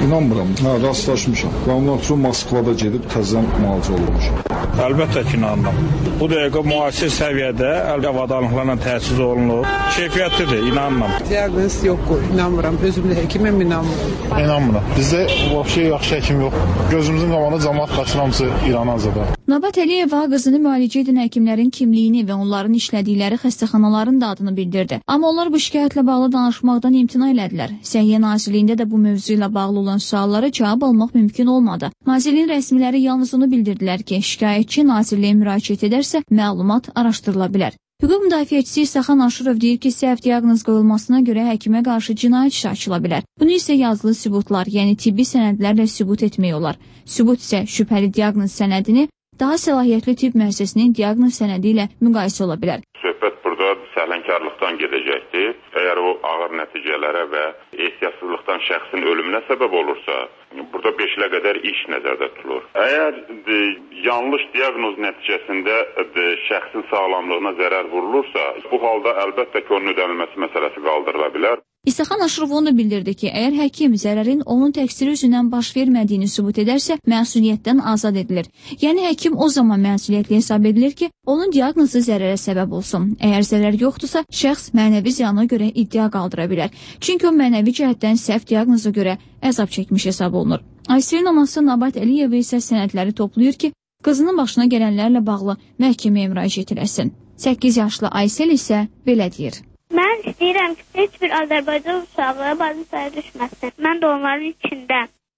İnanmıram. Hə, rastlaşmışam. Və ondan sonra Moskvada gedib təzən müalicə olunmuşam. Əlbəttə ki, inanmam. Bu dəqiqə müasir səviyyədə avadanlıqlarla təchiz olunur. Keyfiyyətlidir, inanmam. Diaqnoz yox, inanmıram. Özümdə həkiməm, inanmıram. İnanmıram. Bizdə vəbşə yaxşı həkim yox. Gözümüzün qabağında cəmaət qaçır, hamısı İrana azada. Nabat Əliyeva qızını müalicə edən həkimlərin kimliyini və onların işlədikləri xəstəxanaların da adını bildirdi. Amma onlar bu şikayətlə bağlı danışmaqdan imtina elədilər. Səhiyyə Nazirliyində də bu mövzu ilə bağlı olan suallara cavab almaq mümkün olmadı. Nazirliyin rəsmiləri yalnız onu bildirdilər ki, şikayətçi Nazirliyə müraciət edərsə, məlumat araşdırıla bilər. Hüquq müdafiəçisi İsaxan Aşırov deyir ki, səhv diaqnoz qoyulmasına görə həkimə qarşı cinayət işi açıla bilər. Bunu isə yazılı sübutlar, yəni tibbi sənədlərlə sübut etmək olar. Sübut isə şübhəli diaqnoz sənədini daha səlahiyyətli tibb müəssisəsinin diaqnoz sənədi ilə müqayisə ola bilər. Söhbət burada səhlənkarlıqdan gedəcəkdir. Əgər o ağır nəticələrə və ehtiyatsızlıqdan şəxsin ölümünə səbəb olursa, burada beş ilə qədər iş nəzərdə tutulur. Əgər de, yanlış diaqnoz nəticəsində de, şəxsin sağlamlığına zərər vurulursa, bu halda əlbəttə ki, onun ödənilməsi məsələsi qaldırıla bilər. İsaxan Aşırov onu da bildirdi ki, əgər həkim zərərin onun təqsiri üzündən baş vermədiyini sübut edərsə, məsuliyyətdən azad edilir. Yəni, həkim o zaman məsuliyyətli hesab edilir ki, onun diaqnozu zərərə səbəb olsun. Əgər zərər yoxdursa, şəxs mənəvi ziyana görə iddia qaldıra bilər. Çünki o mənəvi cəhətdən səhv diaqnoza görə əzab çəkmiş hesab olunur. Ayselin anası Nabat Əliyeva isə sənədləri toplayır ki, qızının başına gələnlərlə bağlı məhkəməyə müraciət eləsin. səkkiz yaşlı Aysel isə belə deyir. Mən istəyirəm ki, heç bir Azərbaycan uşağı bazı düşməsin. Mən də onların içində.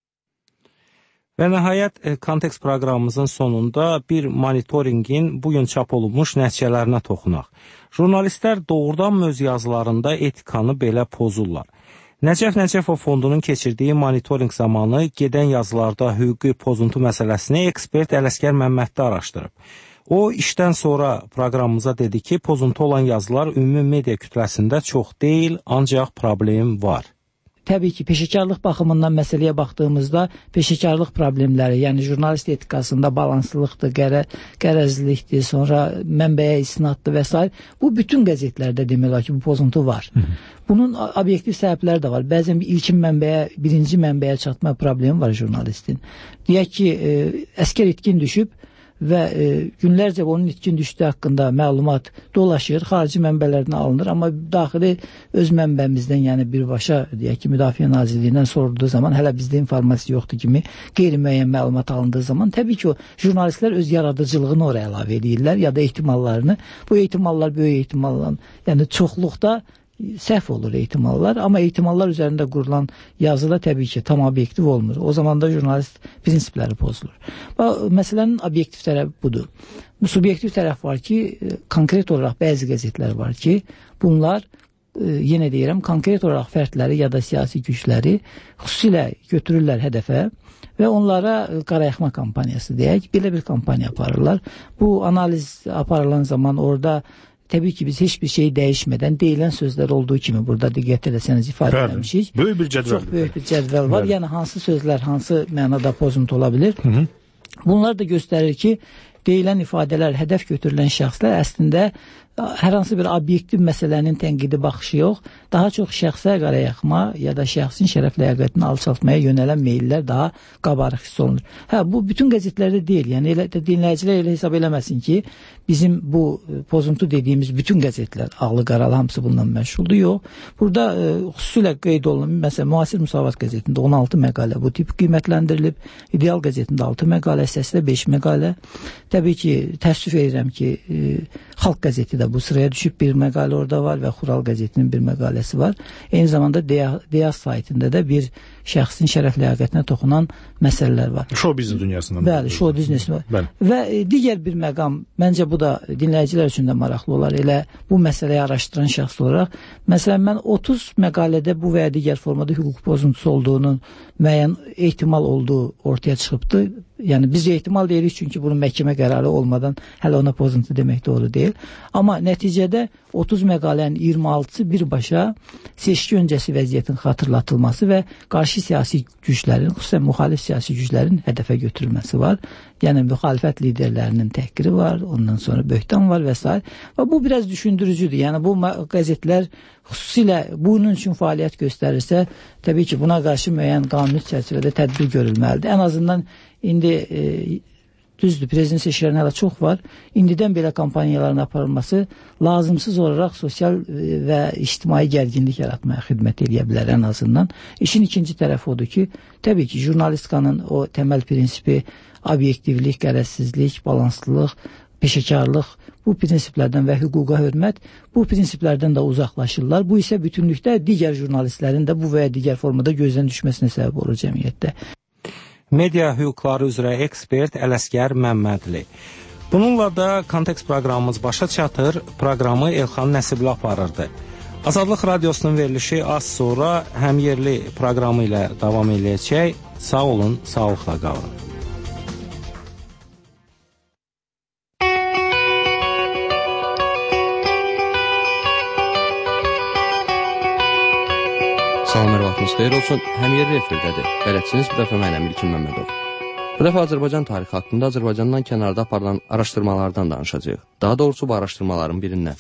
Və nəhayət, Kontekst proqramımızın sonunda bir monitoringin bugün çap olunmuş nəticələrinə toxunaq. Jurnalistlər doğrudan öz yazılarında etikanı belə pozurlar. Nəcəf Nəcəfov fondunun keçirdiyi monitoring zamanı gedən yazılarda hüquqi pozuntu məsələsini ekspert Ələsgər Məmmədli araşdırıb. O, işdən sonra proqramımıza dedi ki, pozuntu olan yazılar ümumi media kütləsində çox deyil, ancaq problem var. Təbii ki, peşəkarlıq baxımından məsələyə baxdığımızda peşəkarlıq problemləri, yəni jurnalist etikasında balanslılıqdır, qərə, qərəzlikdir, sonra mənbəyə isnaddır və s. Bu, bütün qəzetlərdə demək olar ki, bu pozuntu var. Hı -hı. Bunun obyektiv səbəbləri də var. Bəzən ilkin mənbəyə, birinci mənbəyə çatma problemi var jurnalistin. Deyək ki, e, əskər itkin düşüb, və e, günlərcə onun itkin düşdüyü haqqında məlumat dolaşır, xarici mənbələrdən alınır, amma daxili öz mənbəmizdən, yəni birbaşa deyək ki, Müdafiə Nazirliyindən sorulduğu zaman, hələ bizdə informasiya yoxdur kimi qeyri-müəyyən məlumat alındığı zaman, təbii ki, o jurnalistlər öz yaradıcılığını oraya əlavə edirlər, ya da ehtimallarını. Bu ehtimallar böyük ehtimallar, yəni çoxluqda səhv olur ehtimallar, amma ehtimallar üzərində qurulan yazıda təbii ki, tam obyektiv olmur. O zaman da jurnalist prinsipləri pozulur. Məsələnin obyektiv tərəfi budur. Bu subyektiv tərəf var ki, konkret olaraq bəzi qəzetlər var ki, bunlar, yenə deyirəm, konkret olaraq fərdləri ya da siyasi gücləri xüsusilə götürürlər hədəfə və onlara qarayaxma kampaniyası deyək, belə bir kampaniya aparırlar. Bu analiz aparılan zaman orada təbii ki, biz heç bir şey dəyişmədən deyilən sözlər olduğu kimi burada diqqət edəsəniz ifadə eləmişik. Böyük bir cədvəl. Çox böyük bir cədvəl var. Bəli. Yəni, hansı sözlər, hansı mənada pozuntu ola bilir. Hı -hı. Bunlar da göstərir ki, deyilən ifadələr, hədəf götürülən şəxslər əslində hər hansı bir obyektiv məsələnin tənqidi baxışı yox, daha çox şəxsə qarayaxma ya da şəxsin şərəf ləyaqətini alçaltmaya yönələn meyllər daha qabarıq hiss olunur. Hə, bu bütün qəzetlərdə deyil. Yəni, elə, dinləyicilər elə hesab eləməsin ki, bizim bu pozuntu dediyimiz bütün qəzetlər, ağlı qaralı hamısı bundan məşğuldur. Yox. Burada e, xüsusilə qeyd olunur. Məsələn, Müasir Müsavat qəzetində on altı məqalə bu tip qiymətləndirilib. İdeal qəzetində altı məqalə, Səslə beş məqalə. Təbii ki, təəssüf edirəm ki, e, Xalq qəzeti də bu sıraya düşüb bir məqalə orada var və Xural qəzetinin bir məqaləsi var. Eyni zamanda Deyaz saytında da bir şəxsin şərəf ləyaqətinə toxunan məsələlər var. Show biznes dünyasından. Bəli, show biznes var. Bəli. Və e, digər bir məqam, məncə bu da dinləyicilər üçün də maraqlı olar. Elə bu məsələyi araşdıran şəxs olaraq, məsələn, mən otuz məqalədə bu və ya digər formada hüquq pozuntusu olduğunun müəyyən ehtimal olduğu ortaya çıxıbdır. Yəni, biz ehtimal deyirik çünki bunun məhkəmə qərarı olmadan hələ ona pozuntu demək doğru deyil. Amma nəticədə otuz məqalənin iyirmi altısı birbaşa seçki öncəsi vəziyyətin xatırlatılması və qarşı qarşı siyasi güclərin, xüsusən müxalif siyasi güclərin hədəfə götürülməsi var. Yəni müxalifət liderlərinin təhqiri var, ondan sonra böhtan var və s. Və bu biraz düşündürücüdür. Yəni bu qəzetlər xüsusilə bunun üçün fəaliyyət göstərirsə, təbii ki, buna qarşı müəyyən qanuni çərçivədə tədbir görülməlidir. Ən azından indi e, düzdür, prezident seçkilərinin hələ çox var. İndidən belə kampaniyaların aparılması lazımsız olaraq sosial və ictimai gərginlik yaratmaya xidmət edə bilər ən azından. İşin ikinci tərəfi odur ki, təbii ki, jurnalistikanın o təməl prinsipi obyektivlik, qərəzsizlik, balanslılıq, peşəkarlıq, bu prinsiplərdən və hüquqa hörmət bu prinsiplərdən də uzaqlaşırlar. Bu isə bütünlükdə digər jurnalistlərin də bu və ya digər formada gözdən düşməsinə səbəb olur cəmiyyətdə. Media hüquqları üzrə ekspert Ələsgər Məmmədli. Bununla da Kontekst proqramımız başa çatır. Proqramı Elxan Nəsibli aparırdı. Azadlıq Radiosunun verilişi az sonra həmyerli proqramı ilə davam edəcək. Sağ olun, sağlıqla qalın. Salam, vaxtınız xeyir olsun. Həmyerli efirdədir. Bələdçiniz bu dəfə mənəm İlkin Məmmədov. Bu dəfə Azərbaycan tarixi haqqında Azərbaycandan kənarda aparılan araşdırmalardan danışacağıq. Daha doğrusu bu araşdırmaların birindən.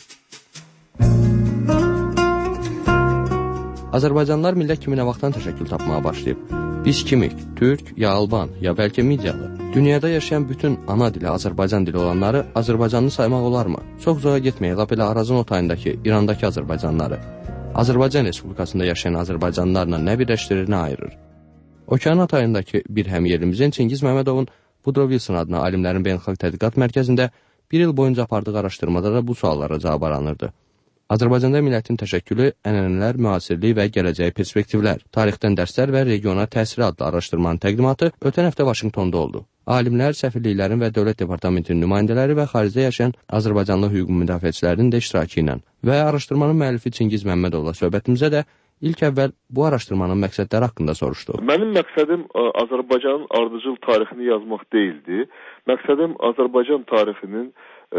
Azərbaycanlılar millət kimi nə vaxtdan təşəkkül tapmağa başlayıb? Biz kimik? Türk, ya Alban, ya bəlkə Midiyalı? Dünyada yaşayan bütün ana dili Azərbaycan dili olanları Azərbaycanlı saymaq olarmı? Çox uzağa getməyə, lap elə Arazın o tayındakı, İrandakı Azərbaycanlıları Azərbaycan Respublikasında yaşayan Azərbaycanlılarla nə birləşdirir, nə ayırır? Okean atayındakı bir həmyerimizin Çingiz Məmmədovun Woodrow Wilson adına alimlərin beynəlxalq tədqiqat mərkəzində bir il boyunca apardığı araşdırmada da bu suallara cavab aranırdı. Azərbaycanda millətin təşəkkülü, ənənələr, müasirlik və gələcəyi perspektivlər, tarixdən dərslər və regional təsiri adlı araşdırmanın təqdimatı ötən həftə Vaşinqtonda oldu. Alimlər, səfirliklərin və Dövlət Departamentinin nümayəndələri və xaricdə yaşayan Azərbaycanlı hüquq müdafiəçilərinin də iştirakı ilə və araşdırmanın müəllifi Çingiz Məmmədovla söhbətimizə də ilk əvvəl bu araşdırmanın məqsədləri haqqında soruşdu. Mənim məqsədim Azərbaycanın ardıcıl tarixini yazmaq deyildi. Məqsədim Azərbaycan tarixinin e,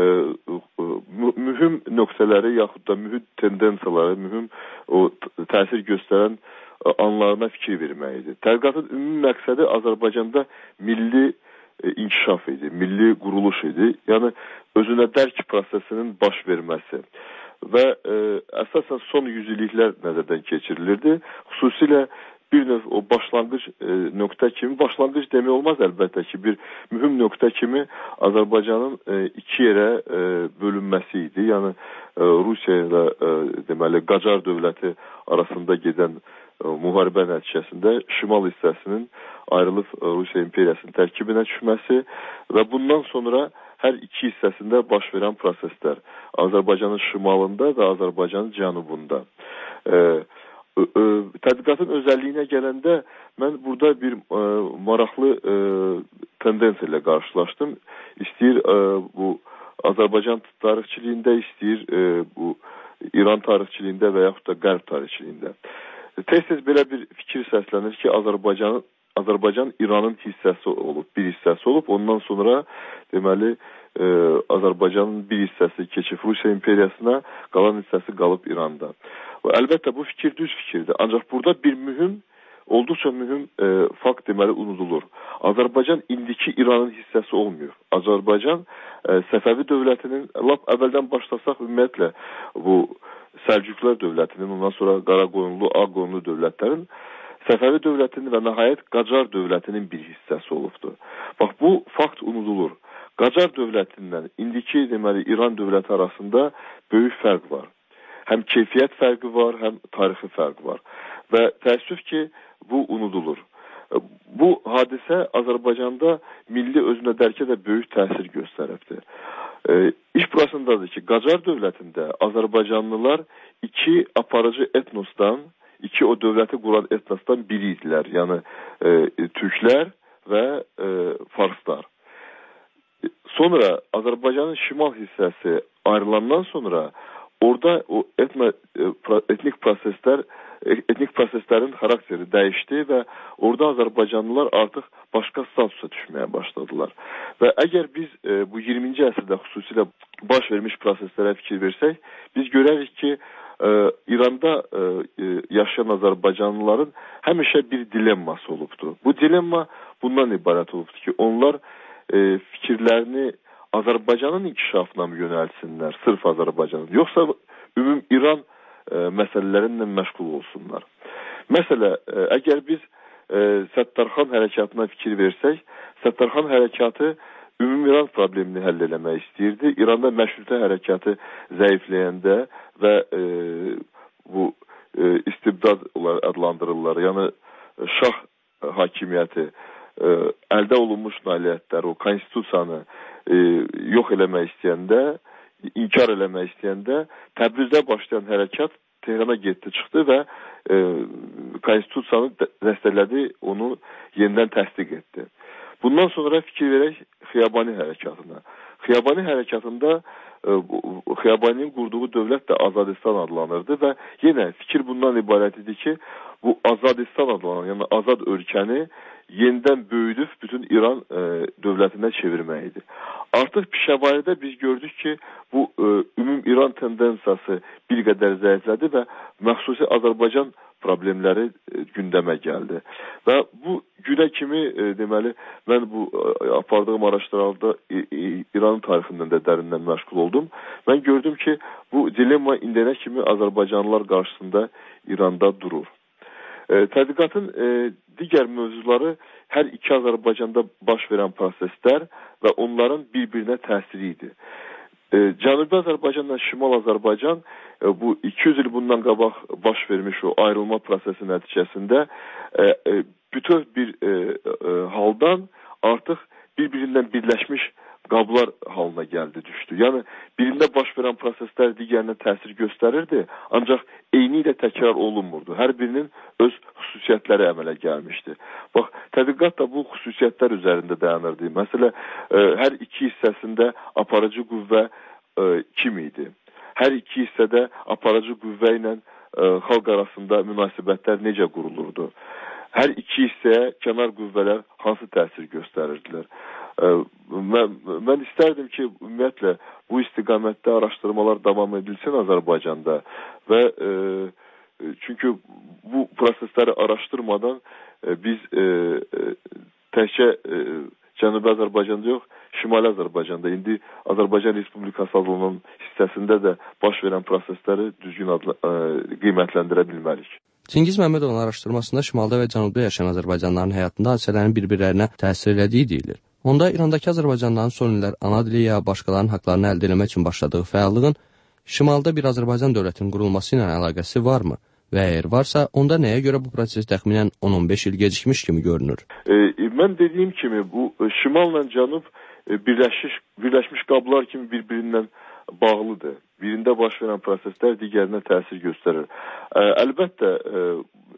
mühüm nöqtələri yaxud da mühüm tendensiyaları, mühüm o təsir göstərən anlarına fikir verməkdir. Tədqiqatın ümumi məqsədi Azərbaycanda milli inkişaf idi, milli quruluş idi. Yəni özünə dərk prosesinin baş verməsi və e, əsasən son yüzilliklər nəzərdən keçirilirdi. Xüsusilə bir növ o başlanğıc e, nöqtə kimi, başlanğıc demək olmaz əlbəttə ki, bir mühüm nöqtə kimi Azərbaycanın e, iki yerə e, bölünməsi idi. Yəni e, Rusiya ilə e, deməli Qacar dövləti arasında gedən e, müharibə nəticəsində şimal hissəsinin ayrılıb e, Rusiya imperiyasının tərkibinə düşməsi və bundan sonra hər iki hissəsində baş verən proseslər. Azərbaycanın şimalında və Azərbaycanın cənubunda. E, Ə, ə, tədqiqatın özəlliyinə gələndə mən burada bir ə, maraqlı ə, tendensiya ilə qarşılaşdım. İstəyir ə, bu Azərbaycan tarixçiliyində, istəyir ə, bu İran tarixçiliyində və yaxud da Qərb tarixçiliyində. Tez-tez belə bir fikir səslənir ki, Azərbaycan, Azərbaycan İranın hissəsi olub, bir hissəsi olub. Ondan sonra deməli ə, Azərbaycanın bir hissəsi keçib Rusiya imperiyasına, qalan hissəsi qalıb İranda. Əlbəttə bu fikir düz fikirdir. Ancaq burada bir mühüm, olduqca mühüm e, fakt deməli unudulur. Azərbaycan indiki İranın hissəsi olmuyor. Azərbaycan e, Səfəvi dövlətinin, lap əvvəldən başlasaq ümumiyyətlə bu Səlcüqlər dövlətinin, ondan sonra Qaraqoyunlu, Ağqoyunlu dövlətlərin Səfəvi dövlətinin və nəhayət Qacar dövlətinin bir hissəsi olubdur. Bax bu fakt unudulur. Qacar dövlətindən indiki deməli İran dövləti arasında böyük fərq var. Həm keyfiyyət fərqi var, həm tarixi fərqi var. Və təəssüf ki, bu unudulur. Bu hadisə Azərbaycanda milli özünə dərkə də böyük təsir göstəribdir. E, iş burasındadır ki, Qacar dövlətində Azərbaycanlılar iki aparıcı etnosdan, iki o dövləti quran etnosdan biri idilər. Yəni e, Türklər və e, Farslar. Sonra Azərbaycanın şimal hissəsi ayrılandan sonra orada o etno, etnik proseslər, etnik proseslərin xarakteri dəyişdi və orada Azərbaycanlılar artıq başqa statusa düşməyə başladılar. Və əgər biz e, bu iyirminci əsrdə xüsusilə baş vermiş proseslərə fikir versək, biz görərik ki, e, İranda e, yaşayan Azərbaycanlıların həmişə bir dilemması olubdu. Bu dilemma bundan ibarət olubdu ki, onlar e, fikirlərini Azərbaycanın inkişafına mı yönəlsinlər, sırf Azərbaycanın, yoxsa ümum İran e, məsələlərinlə məşğul olsunlar. Məsələ, e, əgər biz e, Səttarxan hərəkatına fikir versək, Səttarxan hərəkatı ümumi İran problemini həll eləmək istəyirdi. İranda məşrutə hərəkatı zəifləyəndə və e, bu e, istibdad adlandırırlar. Yəni şah hakimiyyəti e, əldə olunmuş nailiyyətləri, o konstitusiyanı e, yox eləmək istəyəndə, inkar eləmək istəyəndə Təbrizdə başlayan hərəkat Tehrana getdi, çıxdı və e, konstitusiyanı dəstəklədi, onu yenidən təsdiq etdi. Bundan sonra fikir verək Xiyabani hərəkatına. Xiyabani hərəkatında e, Xiyabaninin qurduğu dövlət də Azadistan adlanırdı və yenə fikir bundan ibarət idi ki, bu Azadistan adlanan, yəni azad ölkəni yenidən böyüdüb bütün İran e, dövlətinə çevirmək idi. Artıq Pişəvaridə biz gördük ki, bu e, ümum İran tendensiyası bir qədər zəiflədi və məxsusi Azərbaycan problemləri e, gündəmə gəldi. Və bu günə kimi e, deməli, mən bu e, apardığım araşdırmada e, e, İranın tarixindən də dərindən məşğul oldum. Mən gördüm ki, bu dilemma indiyənə kimi Azərbaycanlılar qarşısında İranda durur. E, tədqiqatın e, digər mövzuları hər iki Azərbaycanda baş verən proseslər və onların bir-birinə təsiri idi. E, Cənubi Azərbaycanla Şimal Azərbaycan e, bu iki yüz il bundan qabaq baş vermiş o ayrılma prosesi nəticəsində e, e, bütöv bir e, e, haldan artıq bir-birindən birləşmiş qablar halına gəldi, düşdü. Yəni, birində baş verən proseslər digərinə təsir göstərirdi, ancaq eyni ilə təkrar olunmurdu. Hər birinin öz xüsusiyyətləri əmələ gəlmişdi. Bax, tədqiqat da bu xüsusiyyətlər üzərində dayanırdı. Məsələ, e, hər iki hissəsində aparıcı qüvvə e, kim idi? Hər iki hissədə aparıcı qüvvə ilə e, xalq arasında münasibətlər necə qurulurdu? Hər iki hissəyə kənar qüvvələr hansı təsir göstərirdilər? Mən, mən istərdim ki, ümumiyyətlə bu istiqamətdə araşdırmalar davam edilsin Azərbaycanda və e, çünki bu prosesləri araşdırmadan e, biz e, e, təkcə e, Cənubi Azərbaycanda yox, Şimali Azərbaycanda, indi Azərbaycan Respublikası adlanan hissəsində də baş verən prosesləri düzgün adla, e, qiymətləndirə bilmərik. Çingiz Məmmədovun araşdırmasında Şimalda və Cənubda yaşayan Azərbaycanlıların həyatında hadisələrin bir-birlərinə təsir elədiyi deyilir. Onda İrandakı Azərbaycanlıların son illər ana dili ya başqalarının haqlarını əldə etmək üçün başladığı fəallığın Şimalda bir Azərbaycan dövlətinin qurulması ilə əlaqəsi varmı? Və əgər varsa, onda nəyə görə bu proses təxminən on on beş il gecikmiş kimi görünür? E, mən dediyim kimi, bu Şimalla Cənub e, birləşmiş, birləşmiş qablar kimi bir-birindən bağlıdır. Birində baş verən proseslər digərinə təsir göstərir. E, əlbəttə, e,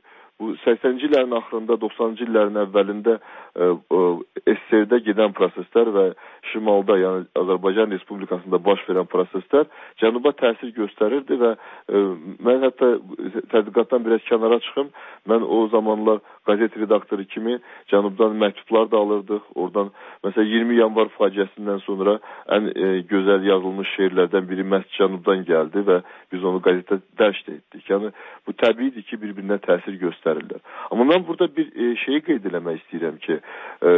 bu səksəninci illərin axırında, doxsanıncı illərin əvvəlində e, e, S S R-də gedən proseslər və Şimalda, yəni Azərbaycan Respublikasında baş verən proseslər Cənuba təsir göstərirdi və e, mən hətta tədqiqatdan biraz kənara çıxım. Mən o zamanlar qazet redaktoru kimi Cənubdan məktublar da alırdıq. Oradan, məsələn, iyirmi yanvar faciəsindən sonra ən e, gözəl yazılmış şeirlərdən biri məhz Cənubdan gəldi və biz onu qazetdə dərc etdik. Yəni, bu təbiidir ki, bir-birinə təsir göstərirlər. Amma mən burada bir e, şeyi qeyd eləmək istəyirəm ki, e,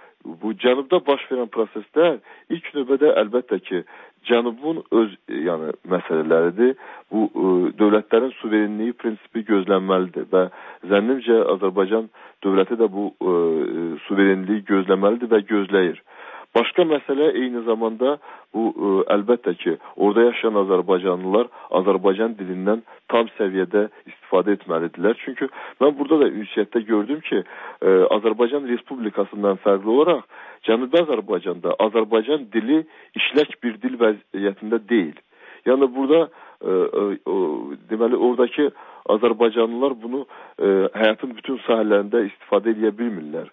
bu Cənubda baş verən proseslər ilk növbədə əlbəttə ki, Cənubun öz yəni, məsələləridir. Bu e, dövlətlərin suverenliyi prinsipi gözlənməlidir və zənnimcə Azərbaycan dövləti də bu e, suverenliyi gözləməlidir və gözləyir. Başqa məsələ eyni zamanda bu ə, əlbəttə ki, orada yaşayan Azərbaycanlılar Azərbaycan dilindən tam səviyyədə istifadə etməlidirlər. Çünki mən burada da ünsiyyətdə gördüm ki, ə, Azərbaycan Respublikasından fərqli olaraq Cənubi Azərbaycanda Azərbaycan dili işlək bir dil vəziyyətində deyil. Yəni burada ə, ə, deməli oradakı Azərbaycanlılar bunu ə, həyatın bütün sahələrində istifadə edə bilmirlər.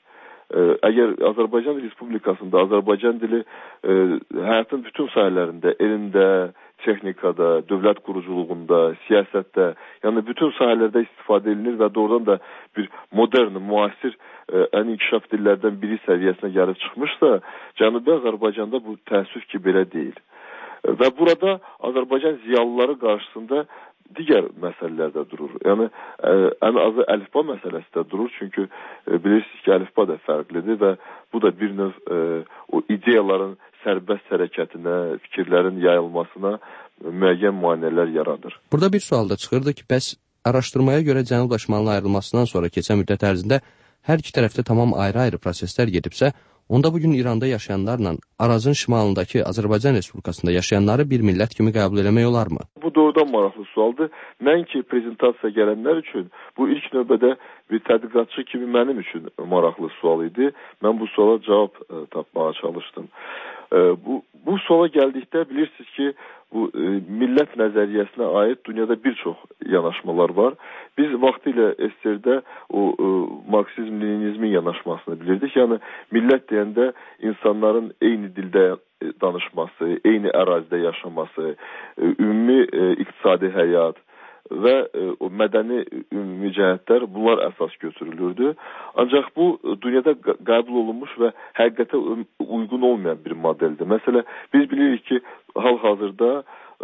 Əgər Azərbaycan Respublikasında Azərbaycan dili e, həyatın bütün sahələrində, elmdə, texnikada, dövlət quruculuğunda, siyasətdə, yəni bütün sahələrdə istifadə edilir və doğrudan da bir modern, müasir, e, ən inkişaf dillərdən biri səviyyəsinə gəlib çıxmışsa, Cənubi Azərbaycanda bu təəssüf ki, belə deyil. Və burada Azərbaycan ziyalıları qarşısında digər məsələlər də durur. Yəni, ən azı əlifba məsələsi də durur. Çünki bilirsiniz ki, əlifba da fərqlidir və bu da bir növ o ideyaların sərbəst hərəkətinə, fikirlərin yayılmasına müəyyən maneələr yaradır. Burada bir sual da çıxırdı ki, bəs araşdırmaya görə Cənubla Şimalın ayrılmasından sonra keçən müddət ərzində hər iki tərəfdə tamam ayrı-ayrı proseslər gedibsə, onda bugün İranda yaşayanlarla Arazın şimalındakı Azərbaycan Respublikasında yaşayanları bir millət kimi qəbul eləmək olarmı? Bu doğrudan maraqlı sualdır. Nəinki prezentasiya gələnlər üçün, bu ilk növbədə bir tədqiqatçı kimi mənim üçün maraqlı sual idi. Mən bu suala cavab e, tapmağa çalışdım. E, bu, bu suala gəldikdə bilirsiniz ki, bu e, millət nəzəriyyəsinə aid dünyada bir çox yanaşmalar var. Biz vaxtilə S S R-də o e, Marksizm-Leninizmin yanaşmasını bilirdik. Yəni millət deyəndə insanların eyni dildə danışması, eyni ərazidə yaşaması, e, ümumi e, iqtisadi həyat və e, o mədəni ümumi cəhətlər bunlar əsas götürülürdü. Ancaq bu dünyada qəbul olunmuş və həqiqətə uyğun olmayan bir modeldir. Məsələn, biz bilirik ki, hal-hazırda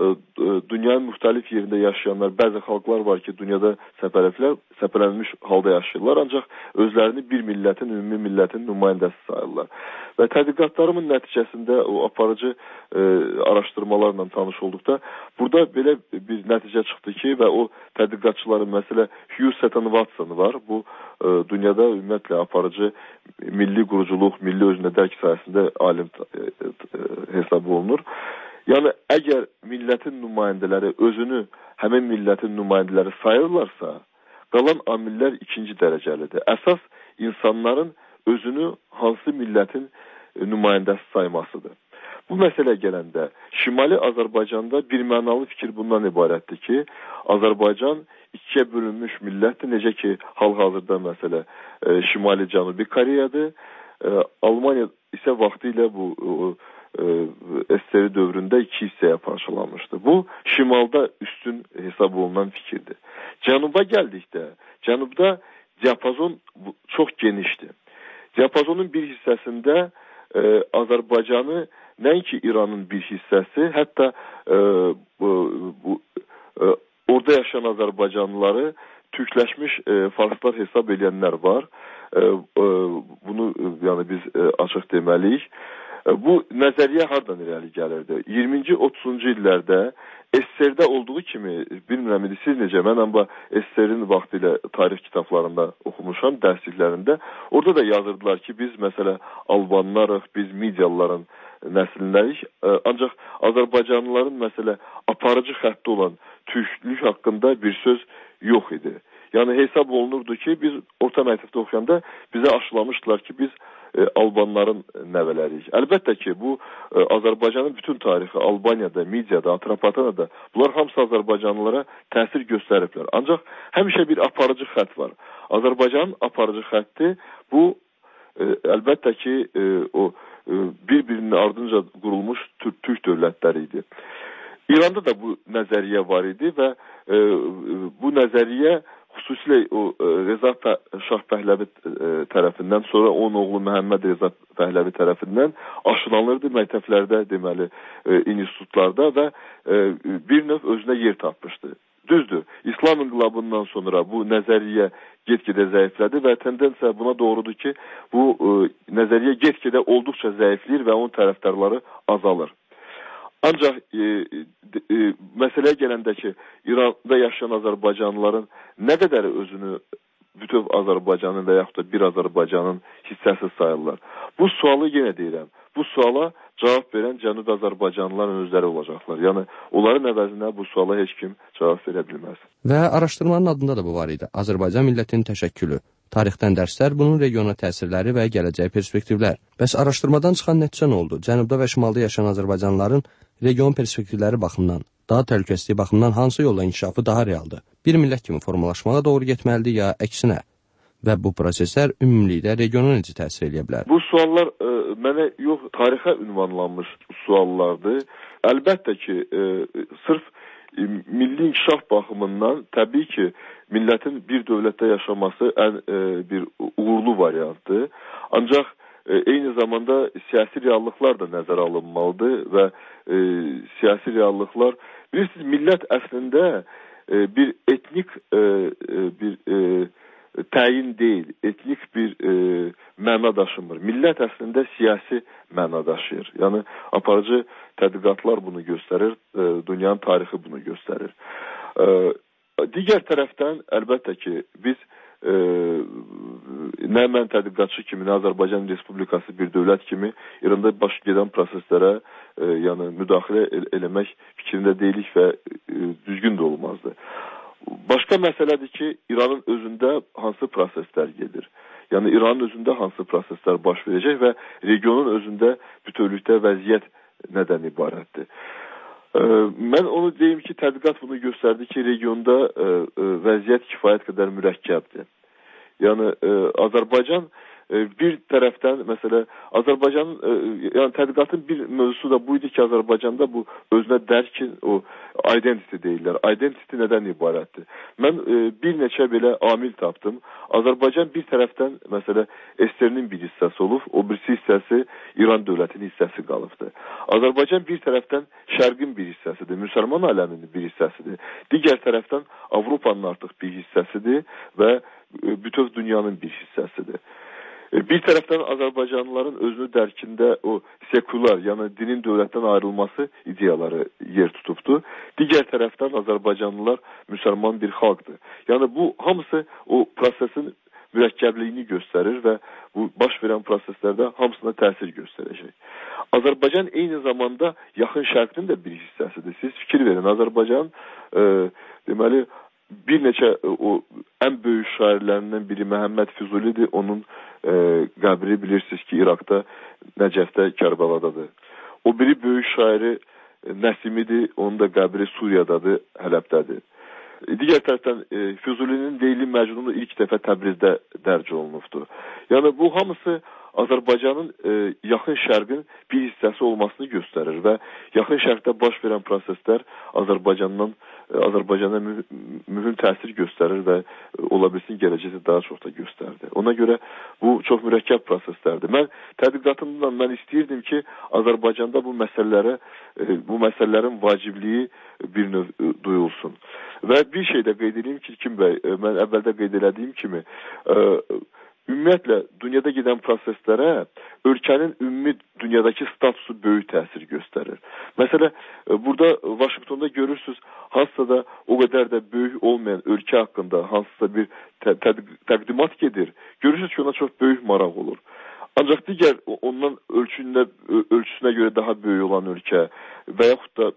dünyanın müxtəlif yerində yaşayanlar, bəzi xalqlar var ki, dünyada səpələnmiş halda yaşayırlar, ancaq özlərini bir millətin, ümumi millətin nümayəndəsi sayırlar. Və tədqiqatlarımın nəticəsində o aparıcı e, araşdırmalarla tanış olduqda, burada belə bir nəticə çıxdı ki, və o tədqiqatçıların, məsələ Hugh Seton Watson var, bu e, dünyada ümumiyyətlə aparıcı milli quruculuq, milli özünə dərk sayəsində alim e, e, hesab olunur. Yəni, əgər millətin nümayəndələri özünü həmin millətin nümayəndələri sayırlarsa, qalan amillər ikinci dərəcəlidir. Əsas insanların özünü hansı millətin nümayəndəsi saymasıdır. Bu məsələ gələndə, Şimali Azərbaycanda bir mənalı fikir bundan ibarətdir ki, Azərbaycan ikiyə bölünmüş millətdir, necə ki, hal-hazırda məsələ Şimali Cənubi Koreyadır, Almaniya isə vaxtı ilə bu S S R dövründə iki hissəyə parçalanmışdı. Bu, şimalda üstün hesab olunan fikirdir. Cənuba gəldikdə, cənubda diapazon çox genişdir. Diapazonun bir hissəsində e, Azərbaycanı, nəinki İranın bir hissəsi, hətta e, bu, bu, e, orada yaşayan Azərbaycanlıları türkləşmiş e, farslar hesab edənlər var. E, e, bunu yəni biz e, açıq deməliyik. Bu nəzəriyyə hardan irəli gəlirdi? iyirminci otuzuncu illərdə S S R-də olduğu kimi, bilmirəm idi, siz necə, mən amma S S R-in vaxtı ilə tarix kitablarında oxumuşam, dərsliklərində. Orada da yazırdılar ki, biz məsələ Albanlarıq, biz Midiyalıların nəsillərik. Ancaq Azərbaycanlıların məsələ aparıcı xətti olan türklük haqqında bir söz yox idi. Yəni hesab olunurdu ki, biz orta məktəbdə oxuyanda bizə aşılamışdılar ki, biz e, Albanların nəvələriyik. Əlbəttə ki, bu e, Azərbaycanın bütün tarixi, Albaniyada, Midiyada, Atropatenada, bunlar hamısı Azərbaycanlılara təsir göstəriblər. Ancaq həmişə bir aparıcı xətt var. Azərbaycanın aparıcı xətti bu e, əlbəttə ki, e, o e, bir-birinin ardınca qurulmuş türk, türk dövlətləri idi. İranda da bu nəzəriyyə var idi və e, bu nəzəriyyə xüsusilə o Reza Şah Pəhləvi tərəfindən, sonra onun oğlu Məhəmməd Reza Pəhləvi tərəfindən aşılanırdı məktəblərdə, deməli, institutlarda və bir növ özünə yer tapmışdı. Düzdür, İslam inqilabından sonra bu nəzəriyyə get-gedə zəiflədi və tendensiya buna doğrudur ki, bu nəzəriyyə get-gedə olduqca zəifləyir və onun tərəfdarları azalır. Ancaq e, e, məsələyə gələndə ki, İranda yaşayan Azərbaycanlıların nə qədər özünü bütöv Azərbaycanın və yaxud da bir Azərbaycanın hissəsi sayırlar. Bu sualı yenə deyirəm, bu suala cavab verən Cənubi Azərbaycanlıların özləri olacaqlar. Yəni, onların əvəzinə bu suala heç kim cavab verə bilməz. Və araşdırmanın adında da bu var idi. Azərbaycan millətinin təşəkkülü. Tarixdən dərslər, bunun regiona təsirləri və gələcək perspektivlər. Bəs araşdırmadan çıxan nəticə nə oldu? Cənubda və şimalda yaşayan Azərbaycanlıların region perspektivləri baxımından, daha təhlükəsizlik baxımından hansı yolla inkişafı daha realdır? Bir millət kimi formalaşmağa doğru getməlidir ya əksinə? Və bu proseslər ümumilikdə regiona necə təsir edə bilər? Bu suallar e, mənə yox, tarixə ünvanlanmış suallardır. Əlbəttə ki, e, sırf e, milli inkişaf baxımından təbii ki, millətin bir dövlətdə yaşaması ən e, bir uğurlu variantdır. Ancaq e, eyni zamanda siyasi reallıqlar da nəzərə alınmalıdır və e, siyasi reallıqlar, bilirsiniz, millət əslində e, bir etnik e, bir e, təyin deyil, etnik bir e, məna daşımır. Millət əslində siyasi məna daşıyır. Yəni, aparıcı tədqiqatlar bunu göstərir, e, dünyanın tarixi bunu göstərir. E, digər tərəfdən, əlbəttə ki, biz e, nə mən tədqiqatçı kimi, nə Azərbaycan Respublikası bir dövlət kimi İranda baş gedən proseslərə e, yəni müdaxilə el eləmək fikrində deyilik və e, düzgün də olmazdı. Başqa məsələdir ki, İranın özündə hansı proseslər gedir? Yəni, İranın özündə hansı proseslər baş verəcək və regionun özündə bütövlükdə vəziyyət nədən ibarətdir? E, mən onu deyim ki, tədqiqat bunu göstərdi ki, regionda e, e, vəziyyət kifayət qədər mürəkkəbdir. Yəni, e, Azərbaycan e, bir tərəfdən, məsələ, Azərbaycanın, e, yəni tədqiqatın bir mövzusu da bu idi ki, Azərbaycanda bu özünə dərkin, o identity deyirlər. Identity nədən ibarətdir? Mən e, bir neçə belə amil tapdım. Azərbaycan bir tərəfdən, məsələ, S S R-nin bir hissəsi olub, o birisi hissəsi İran dövlətinin hissəsi qalıbdır. Azərbaycan bir tərəfdən Şərqin bir hissəsidir, müsəlman aləminin bir hissəsidir. Digər tərəfdən Avropanın artıq bir hissəsidir və bütöv dünyanın bir hissəsidir. Bir tərəfdən Azərbaycanlıların özünü dərkində o sekular, yəni dinin dövlətdən ayrılması ideyaları yer tutubdur. Digər tərəfdən Azərbaycanlılar müsəlman bir xalqdır. Yəni bu hamısı o prosesin mürəkkəbliyini göstərir və bu baş verən proseslərdə hamısına təsir göstərəcək. Azərbaycan eyni zamanda yaxın şərqin də bir hissəsidir. Siz fikir verin, Azərbaycan e, deməli bir neçə o ən böyük şairlərindən biri Məhəmməd Füzulidir. Onun e, qəbri bilirsiniz ki, İraqda, Nəcəfdə, Kərbəladadır. O biri böyük şairi Nəsimidir. Onun da qəbri Suriyadadır, Hələbdədir. Digər tərəfdən e, Füzulinin Leyli Məcnunu ilk dəfə Təbrizdə dərc olunubdur. Yəni bu hamısı Azərbaycanın e, yaxın şərqin bir hissəsi olmasını göstərir və yaxın şərqdə baş verən proseslər Azərbaycandan e, Azərbaycana mü mühüm təsir göstərir və e, ola bilsin gələcəkdə daha çox da göstərdi. Ona görə bu çox mürəkkəb proseslərdir. Mən tədqiqatımdan mən istəyirdim ki, Azərbaycanda bu məsələlərə e, bu məsələlərin vacibliyi bir növ e, duyulsun. Və bir şey də qeyd edeyim ki, Kim bəy, e, mən əvvəldə qeyd elədiyim kimi e, ümumiyyətlə, dünyada gedən proseslərə ölkənin ümumi dünyadakı statusu böyük təsir göstərir. Məsələ, burada Vaşinqtonda görürsünüz, hansısa da o qədər də böyük olmayan ölkə haqqında hansısa bir tə tə təqdimat gedir. Görürsünüz ki, ona çox böyük maraq olur. Ancaq digər ondan ölçündə, ölçüsünə görə daha böyük olan ölkə və yaxud da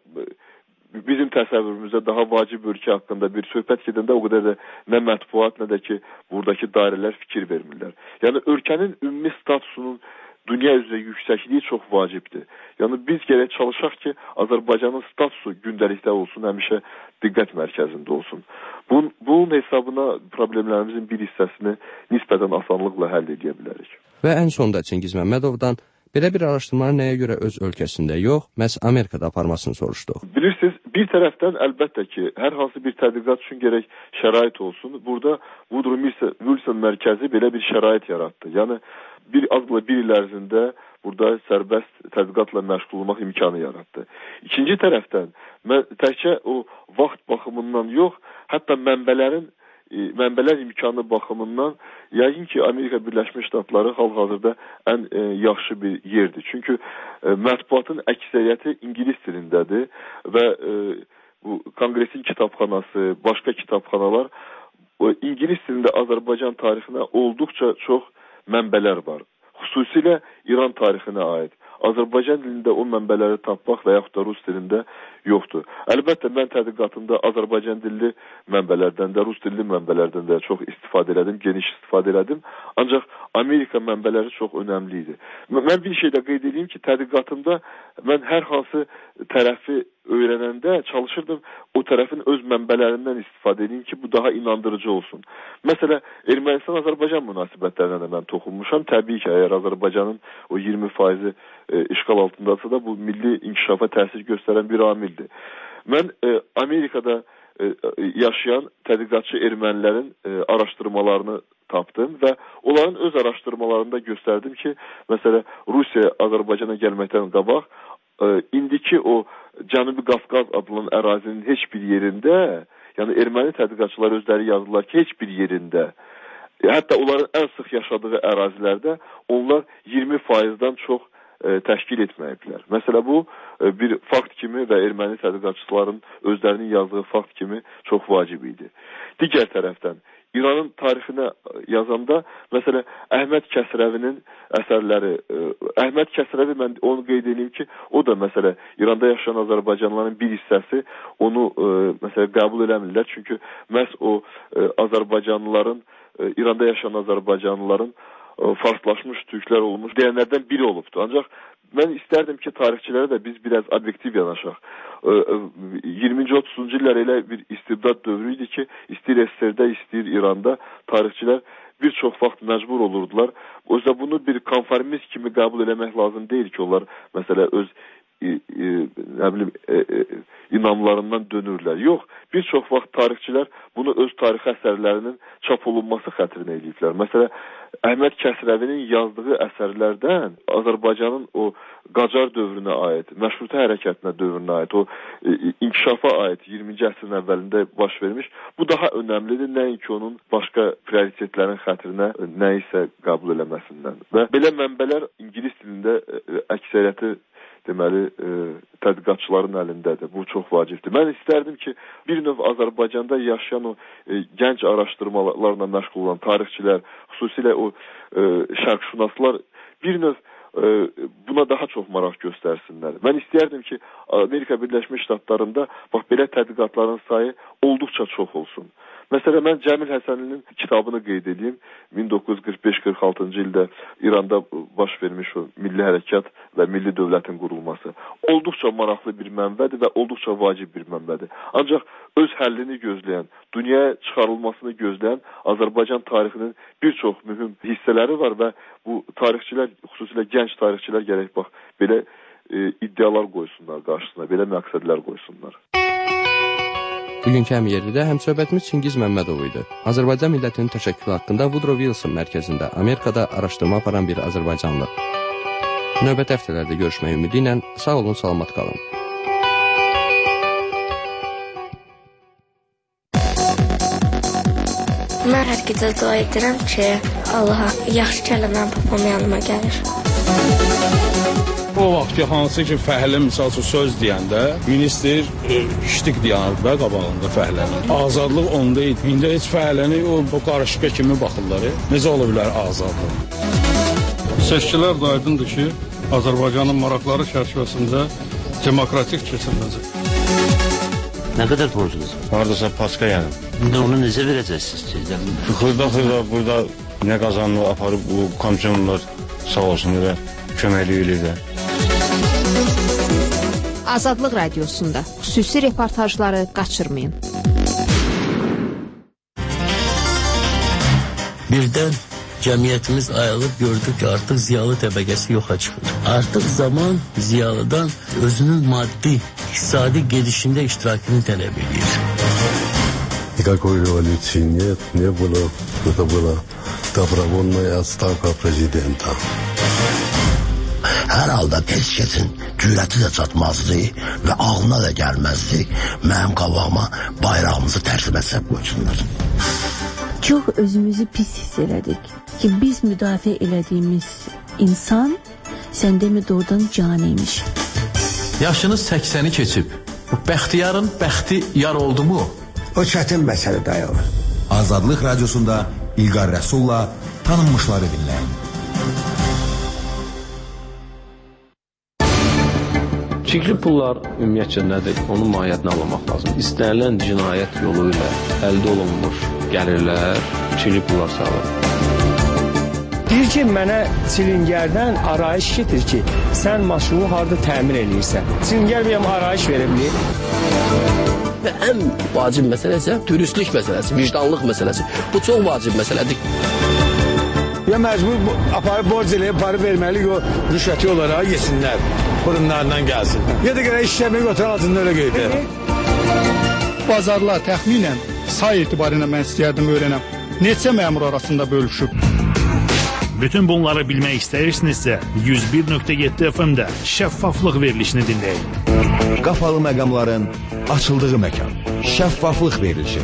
bizim təsəvvürümüzdə daha vacib ölkə haqqında bir söhbət gedəndə o qədər də nə mətbuat, nə də ki, buradakı dairələr fikir vermirlər. Yəni, ölkənin ümumi statusunun dünya üzrə yüksəkliyi çox vacibdir. Yəni, biz gərək çalışaq ki, Azərbaycanın statusu gündəlikdə olsun, həmişə diqqət mərkəzində olsun. Bunun, bunun hesabına problemlərimizin bir hissəsini nisbətən asanlıqla həll edə bilərik. Və ən sonda Çingiz Məmmədovdan belə bir araşdırmanı nəyə görə öz ölkəsində yox, məhz Amerikada aparmasını soruşduq. Bilirsiniz, bir tərəfdən əlbəttə ki, hər hansı bir tədqiqat üçün gərək şərait olsun. Burada Woodrow Wilson mərkəzi belə bir şərait yaratdı. Yəni, bir azla bir il ərzində burada sərbəst tədqiqatla məşğul olmaq imkanı yaratdı. İkinci tərəfdən, mən təkcə o vaxt baxımından yox, hətta mənbələrin mənbələr imkanı baxımından yəqin ki, Amerika Birləşmiş Ştatları hal-hazırda ən e, yaxşı bir yerdir. Çünki e, mətbuatın əksəriyyəti ingilis dilindədir və e, bu Konqresin kitabxanası, başqa kitabxanalar o, ingilis dilində Azərbaycan tarixinə olduqca çox mənbələr var. Xüsusilə İran tarixinə aid. Azərbaycan dilində o mənbələri tapmaq və yaxud da rus dilində yoxdur. Əlbəttə, mən tədqiqatımda Azərbaycan dilli mənbələrdən də, rus dilli mənbələrdən də çox istifadə elədim, geniş istifadə elədim. Ancaq Amerika mənbələri çox önəmli idi. Mən bir şey də qeyd edeyim ki, tədqiqatımda mən hər hansı tərəfi öyrənəndə çalışırdım o tərəfin öz mənbələrindən istifadə edeyim ki, bu daha inandırıcı olsun. Məsələ, Ermənistan-Azərbaycan münasibətlərinə də mən toxunmuşam. Təbii ki, əgər Azərbaycanın o iyirmi faizi e, işğal altındadırsa da bu milli inkişafa təsir göstərən bir amildir. Mən e, Amerikada e, yaşayan tədqiqatçı ermənilərin e, araşdırmalarını tapdım və onların öz araşdırmalarında göstərdim ki, məsələ Rusiya Azərbaycana gəlməkdən qabaq ə, indiki o Cənubi Qafqaz adlanan ərazinin heç bir yerində, yəni erməni tədqiqatçılar özləri yazdılar ki, heç bir yerində, hətta onların ən sıx yaşadığı ərazilərdə onlar iyirmi faizdən çox ə, təşkil etməyiblər. Məsələ bu ə, bir fakt kimi və erməni tədqiqatçıların özlərinin yazdığı fakt kimi çox vacib idi. Digər tərəfdən İranın tarixinə yazanda, məsələ Əhməd Kəsrəvinin əsərləri, ə, Əhməd Kəsrəvi, mən onu qeyd edeyim ki, o da məsələ İranda yaşayan Azərbaycanlıların bir hissəsi onu ə, məsələ qəbul eləmirlər. Çünki məhz o ə, Azərbaycanlıların, ə, İranda yaşayan Azərbaycanlıların ə, farslaşmış türklər olmuş deyənlərdən biri olubdur. Ancaq mən istərdim ki, tarixçilərə də biz biraz obyektiv yanaşaq. iyirminci otuzuncu illər elə bir istibdad dövrü idi ki, istəyir S S R-də, istəyir İranda tarixçilər bir çox vaxt məcbur olurdular. O yüzden bunu bir konformist kimi qəbul eləmək lazım deyil ki, onlar məsələ öz e, e, nə bilim, e, e, inamlarından dönürlər. Yox, bir çox vaxt tarixçilər bunu öz tarixi əsərlərinin çap olunması xətrinə eləyiblər. Məsələ, Əhməd Kəsrəvinin yazdığı əsərlərdən Azərbaycanın o Qacar dövrünə aid, məşrutə hərəkətinə dövrünə aid, o e, inkişafa aid iyirminci əsrin əvvəlində baş vermiş. Bu daha önəmlidir, nəinki onun başqa prioritetlərin xətrinə nə isə qəbul eləməsindən. Və belə mənbələr ingilis dilində e, əksəriyyəti deməli, e, tədqiqatçıların əlindədir. Bu çox vacibdir. Mən istərdim ki, bir növ Azərbaycanda yaşayan o e, gənc araşdırmalarla məşğul olan tarixçilər, xüsusilə o e, şərqşünaslar bir növ e, buna daha çox maraq göstərsinlər. Mən istərdim ki, Amerika Birləşmiş Ştatlarında bax belə tədqiqatların sayı olduqca çox olsun. Məsələn, mən Cəmil Həsənlinin kitabını qeyd edeyim. min doqquz yüz qırx beş qırx altıncı ildə İranda baş vermiş o milli hərəkat və milli dövlətin qurulması. Olduqca maraqlı bir mənbədir və olduqca vacib bir mənbədir. Ancaq öz həllini gözləyən, dünyaya çıxarılmasını gözləyən Azərbaycan tarixinin bir çox mühüm hissələri var və bu tarixçilər, xüsusilə gənc tarixçilər gərək bax, belə e, iddialar qoysunlar qarşısına, belə məqsədlər qoysunlar. Bugünkü həmyerlidə həmsöhbətimiz Çingiz Məmmədov idi. Azərbaycan millətinin təşəkkülü haqqında Woodrow Wilson mərkəzində Amerikada araşdırma aparan bir Azərbaycanlı. Növbəti həftələrdə görüşmək ümidi ilə sağ olun, salamat qalın. Mən hər gecə dua edirəm ki, Allaha yaxşı kəlləmən papam yanıma gəlir. O vaxt ki, hansı ki, fəhlə misal üçün söz deyəndə, minister e, iştik deyənir və qabağında fəhlənin. Azadlıq onda idi. İndi heç fəhləni o, o qarışıqa kimi baxırlar. Necə ola bilər azadlıq? Seçkilər də aydındır ki, Azərbaycanın maraqları çərçivəsində demokratik keçiriləcək. Nə qədər borcunuz? Haradasa paska yəni. İndi onu necə verəcəksiniz ki? Xırda-xırda burada nə qazanını aparıb bu komissiyonlar sağ olsun və köməkli eləyirlər. Azadlıq Radiosunda xüsusi reportajları qaçırmayın. Birdən cəmiyyətimiz ayılıb gördük ki, artıq ziyalı təbəqəsi yoxa çıxır. Artıq zaman ziyalıdan özünün maddi, iqtisadi gedişində iştirakını tələb edir. Никакой революции нет, не было. Это была добровольная отставка президента. Hər halda tez kəsin cürəti də çatmazdı və ağlına da gəlməzdi mənim qabağıma bayrağımızı tərsimə səb qoysunlar. Çox özümüzü pis hiss elədik ki, biz müdafiə elədiyimiz insan səndə mi doğrudan can imiş. Yaşınız səksəni keçib. Bu bəxtiyarın bəxti yar oldu mu? O çətin məsələ dayanır. Azadlıq Radiosunda İlqar Rəsulla tanınmışları dinləyin. Çirkli pullar ümumiyyətcə nədir? Onun mahiyyətini anlamaq lazım. İstənilən cinayət yolu ilə əldə olunmuş gəlirlər çirkli pullar sağlar. Deyir ki, mənə Çilingərdən arayış getir ki, sən maşını harada təmin edirsən. Çilingər bir arayış veriblir. Və ən vacib məsələ isə dürüstlük məsələsi, vicdanlıq məsələsi. Bu çox vacib məsələdir. Ya məcbur aparıb borc eləyib, parı verməli, o rüşvəti olaraq yesinlər, burunlarından gəlsin. Ya da görə işləmək oturan altında öyle qeyd. Bazarlar təxminən say etibarıyla mən istəyərdim öyrənəm. neçə məmur arasında bölüşüb? Bütün bunları bilmək istəyirsinizsə, yüz bir nöqtə yeddi F M-də şəffaflıq verilişini dinləyin. Qapalı məqamların açıldığı məkan. Şəffaflıq verilişi.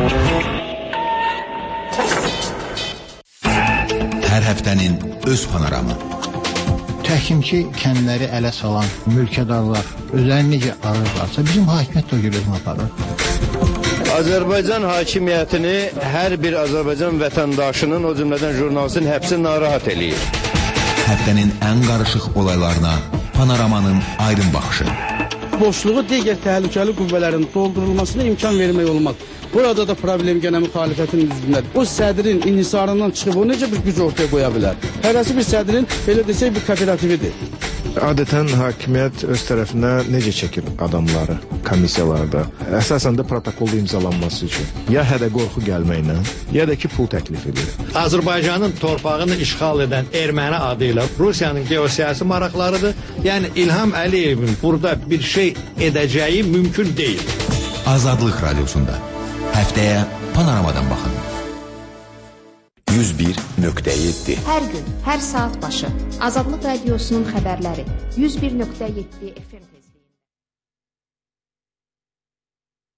Hər həftənin öz panoramı. Təhkimçi kəndləri ələ salan mülkədarlar özlərini necə ararlarsa, bizim hakimiyyət də o görə özünü aparır. Azərbaycan hakimiyyətini hər bir Azərbaycan vətəndaşının, o cümlədən jurnalistin həbsi narahat eləyir. Həftənin ən qarışıq olaylarına panoramanın aydın baxışı. Boşluğu digər təhlükəli qüvvələrin doldurulmasına imkan vermək olmaz. Burada da problem gənə müxalifətin üzündədir. O sədrin inhisarından çıxıb o necə bir güc ortaya qoya bilər? Hərəsi bir sədrin, belə desək, bir kooperatividir. Adətən hakimiyyət öz tərəfinə necə çəkir adamları komissiyalarda? Əsasən də protokolda imzalanması üçün. Ya hədə qorxu gəlməklə, ya da ki, pul təklif edir. Azərbaycanın torpağını işğal edən erməni adı ilə Rusiyanın geosiyasi maraqlarıdır. Yəni İlham Əliyevin burada bir şey edəcəyi mümkün deyil. Azadlıq Radiosunda həftəyə panoramadan baxın. yüz bir nöqtə yeddi. Hər gün, hər saat başı Azadlıq Radiosunun xəbərləri yüz bir nöqtə yeddi F M.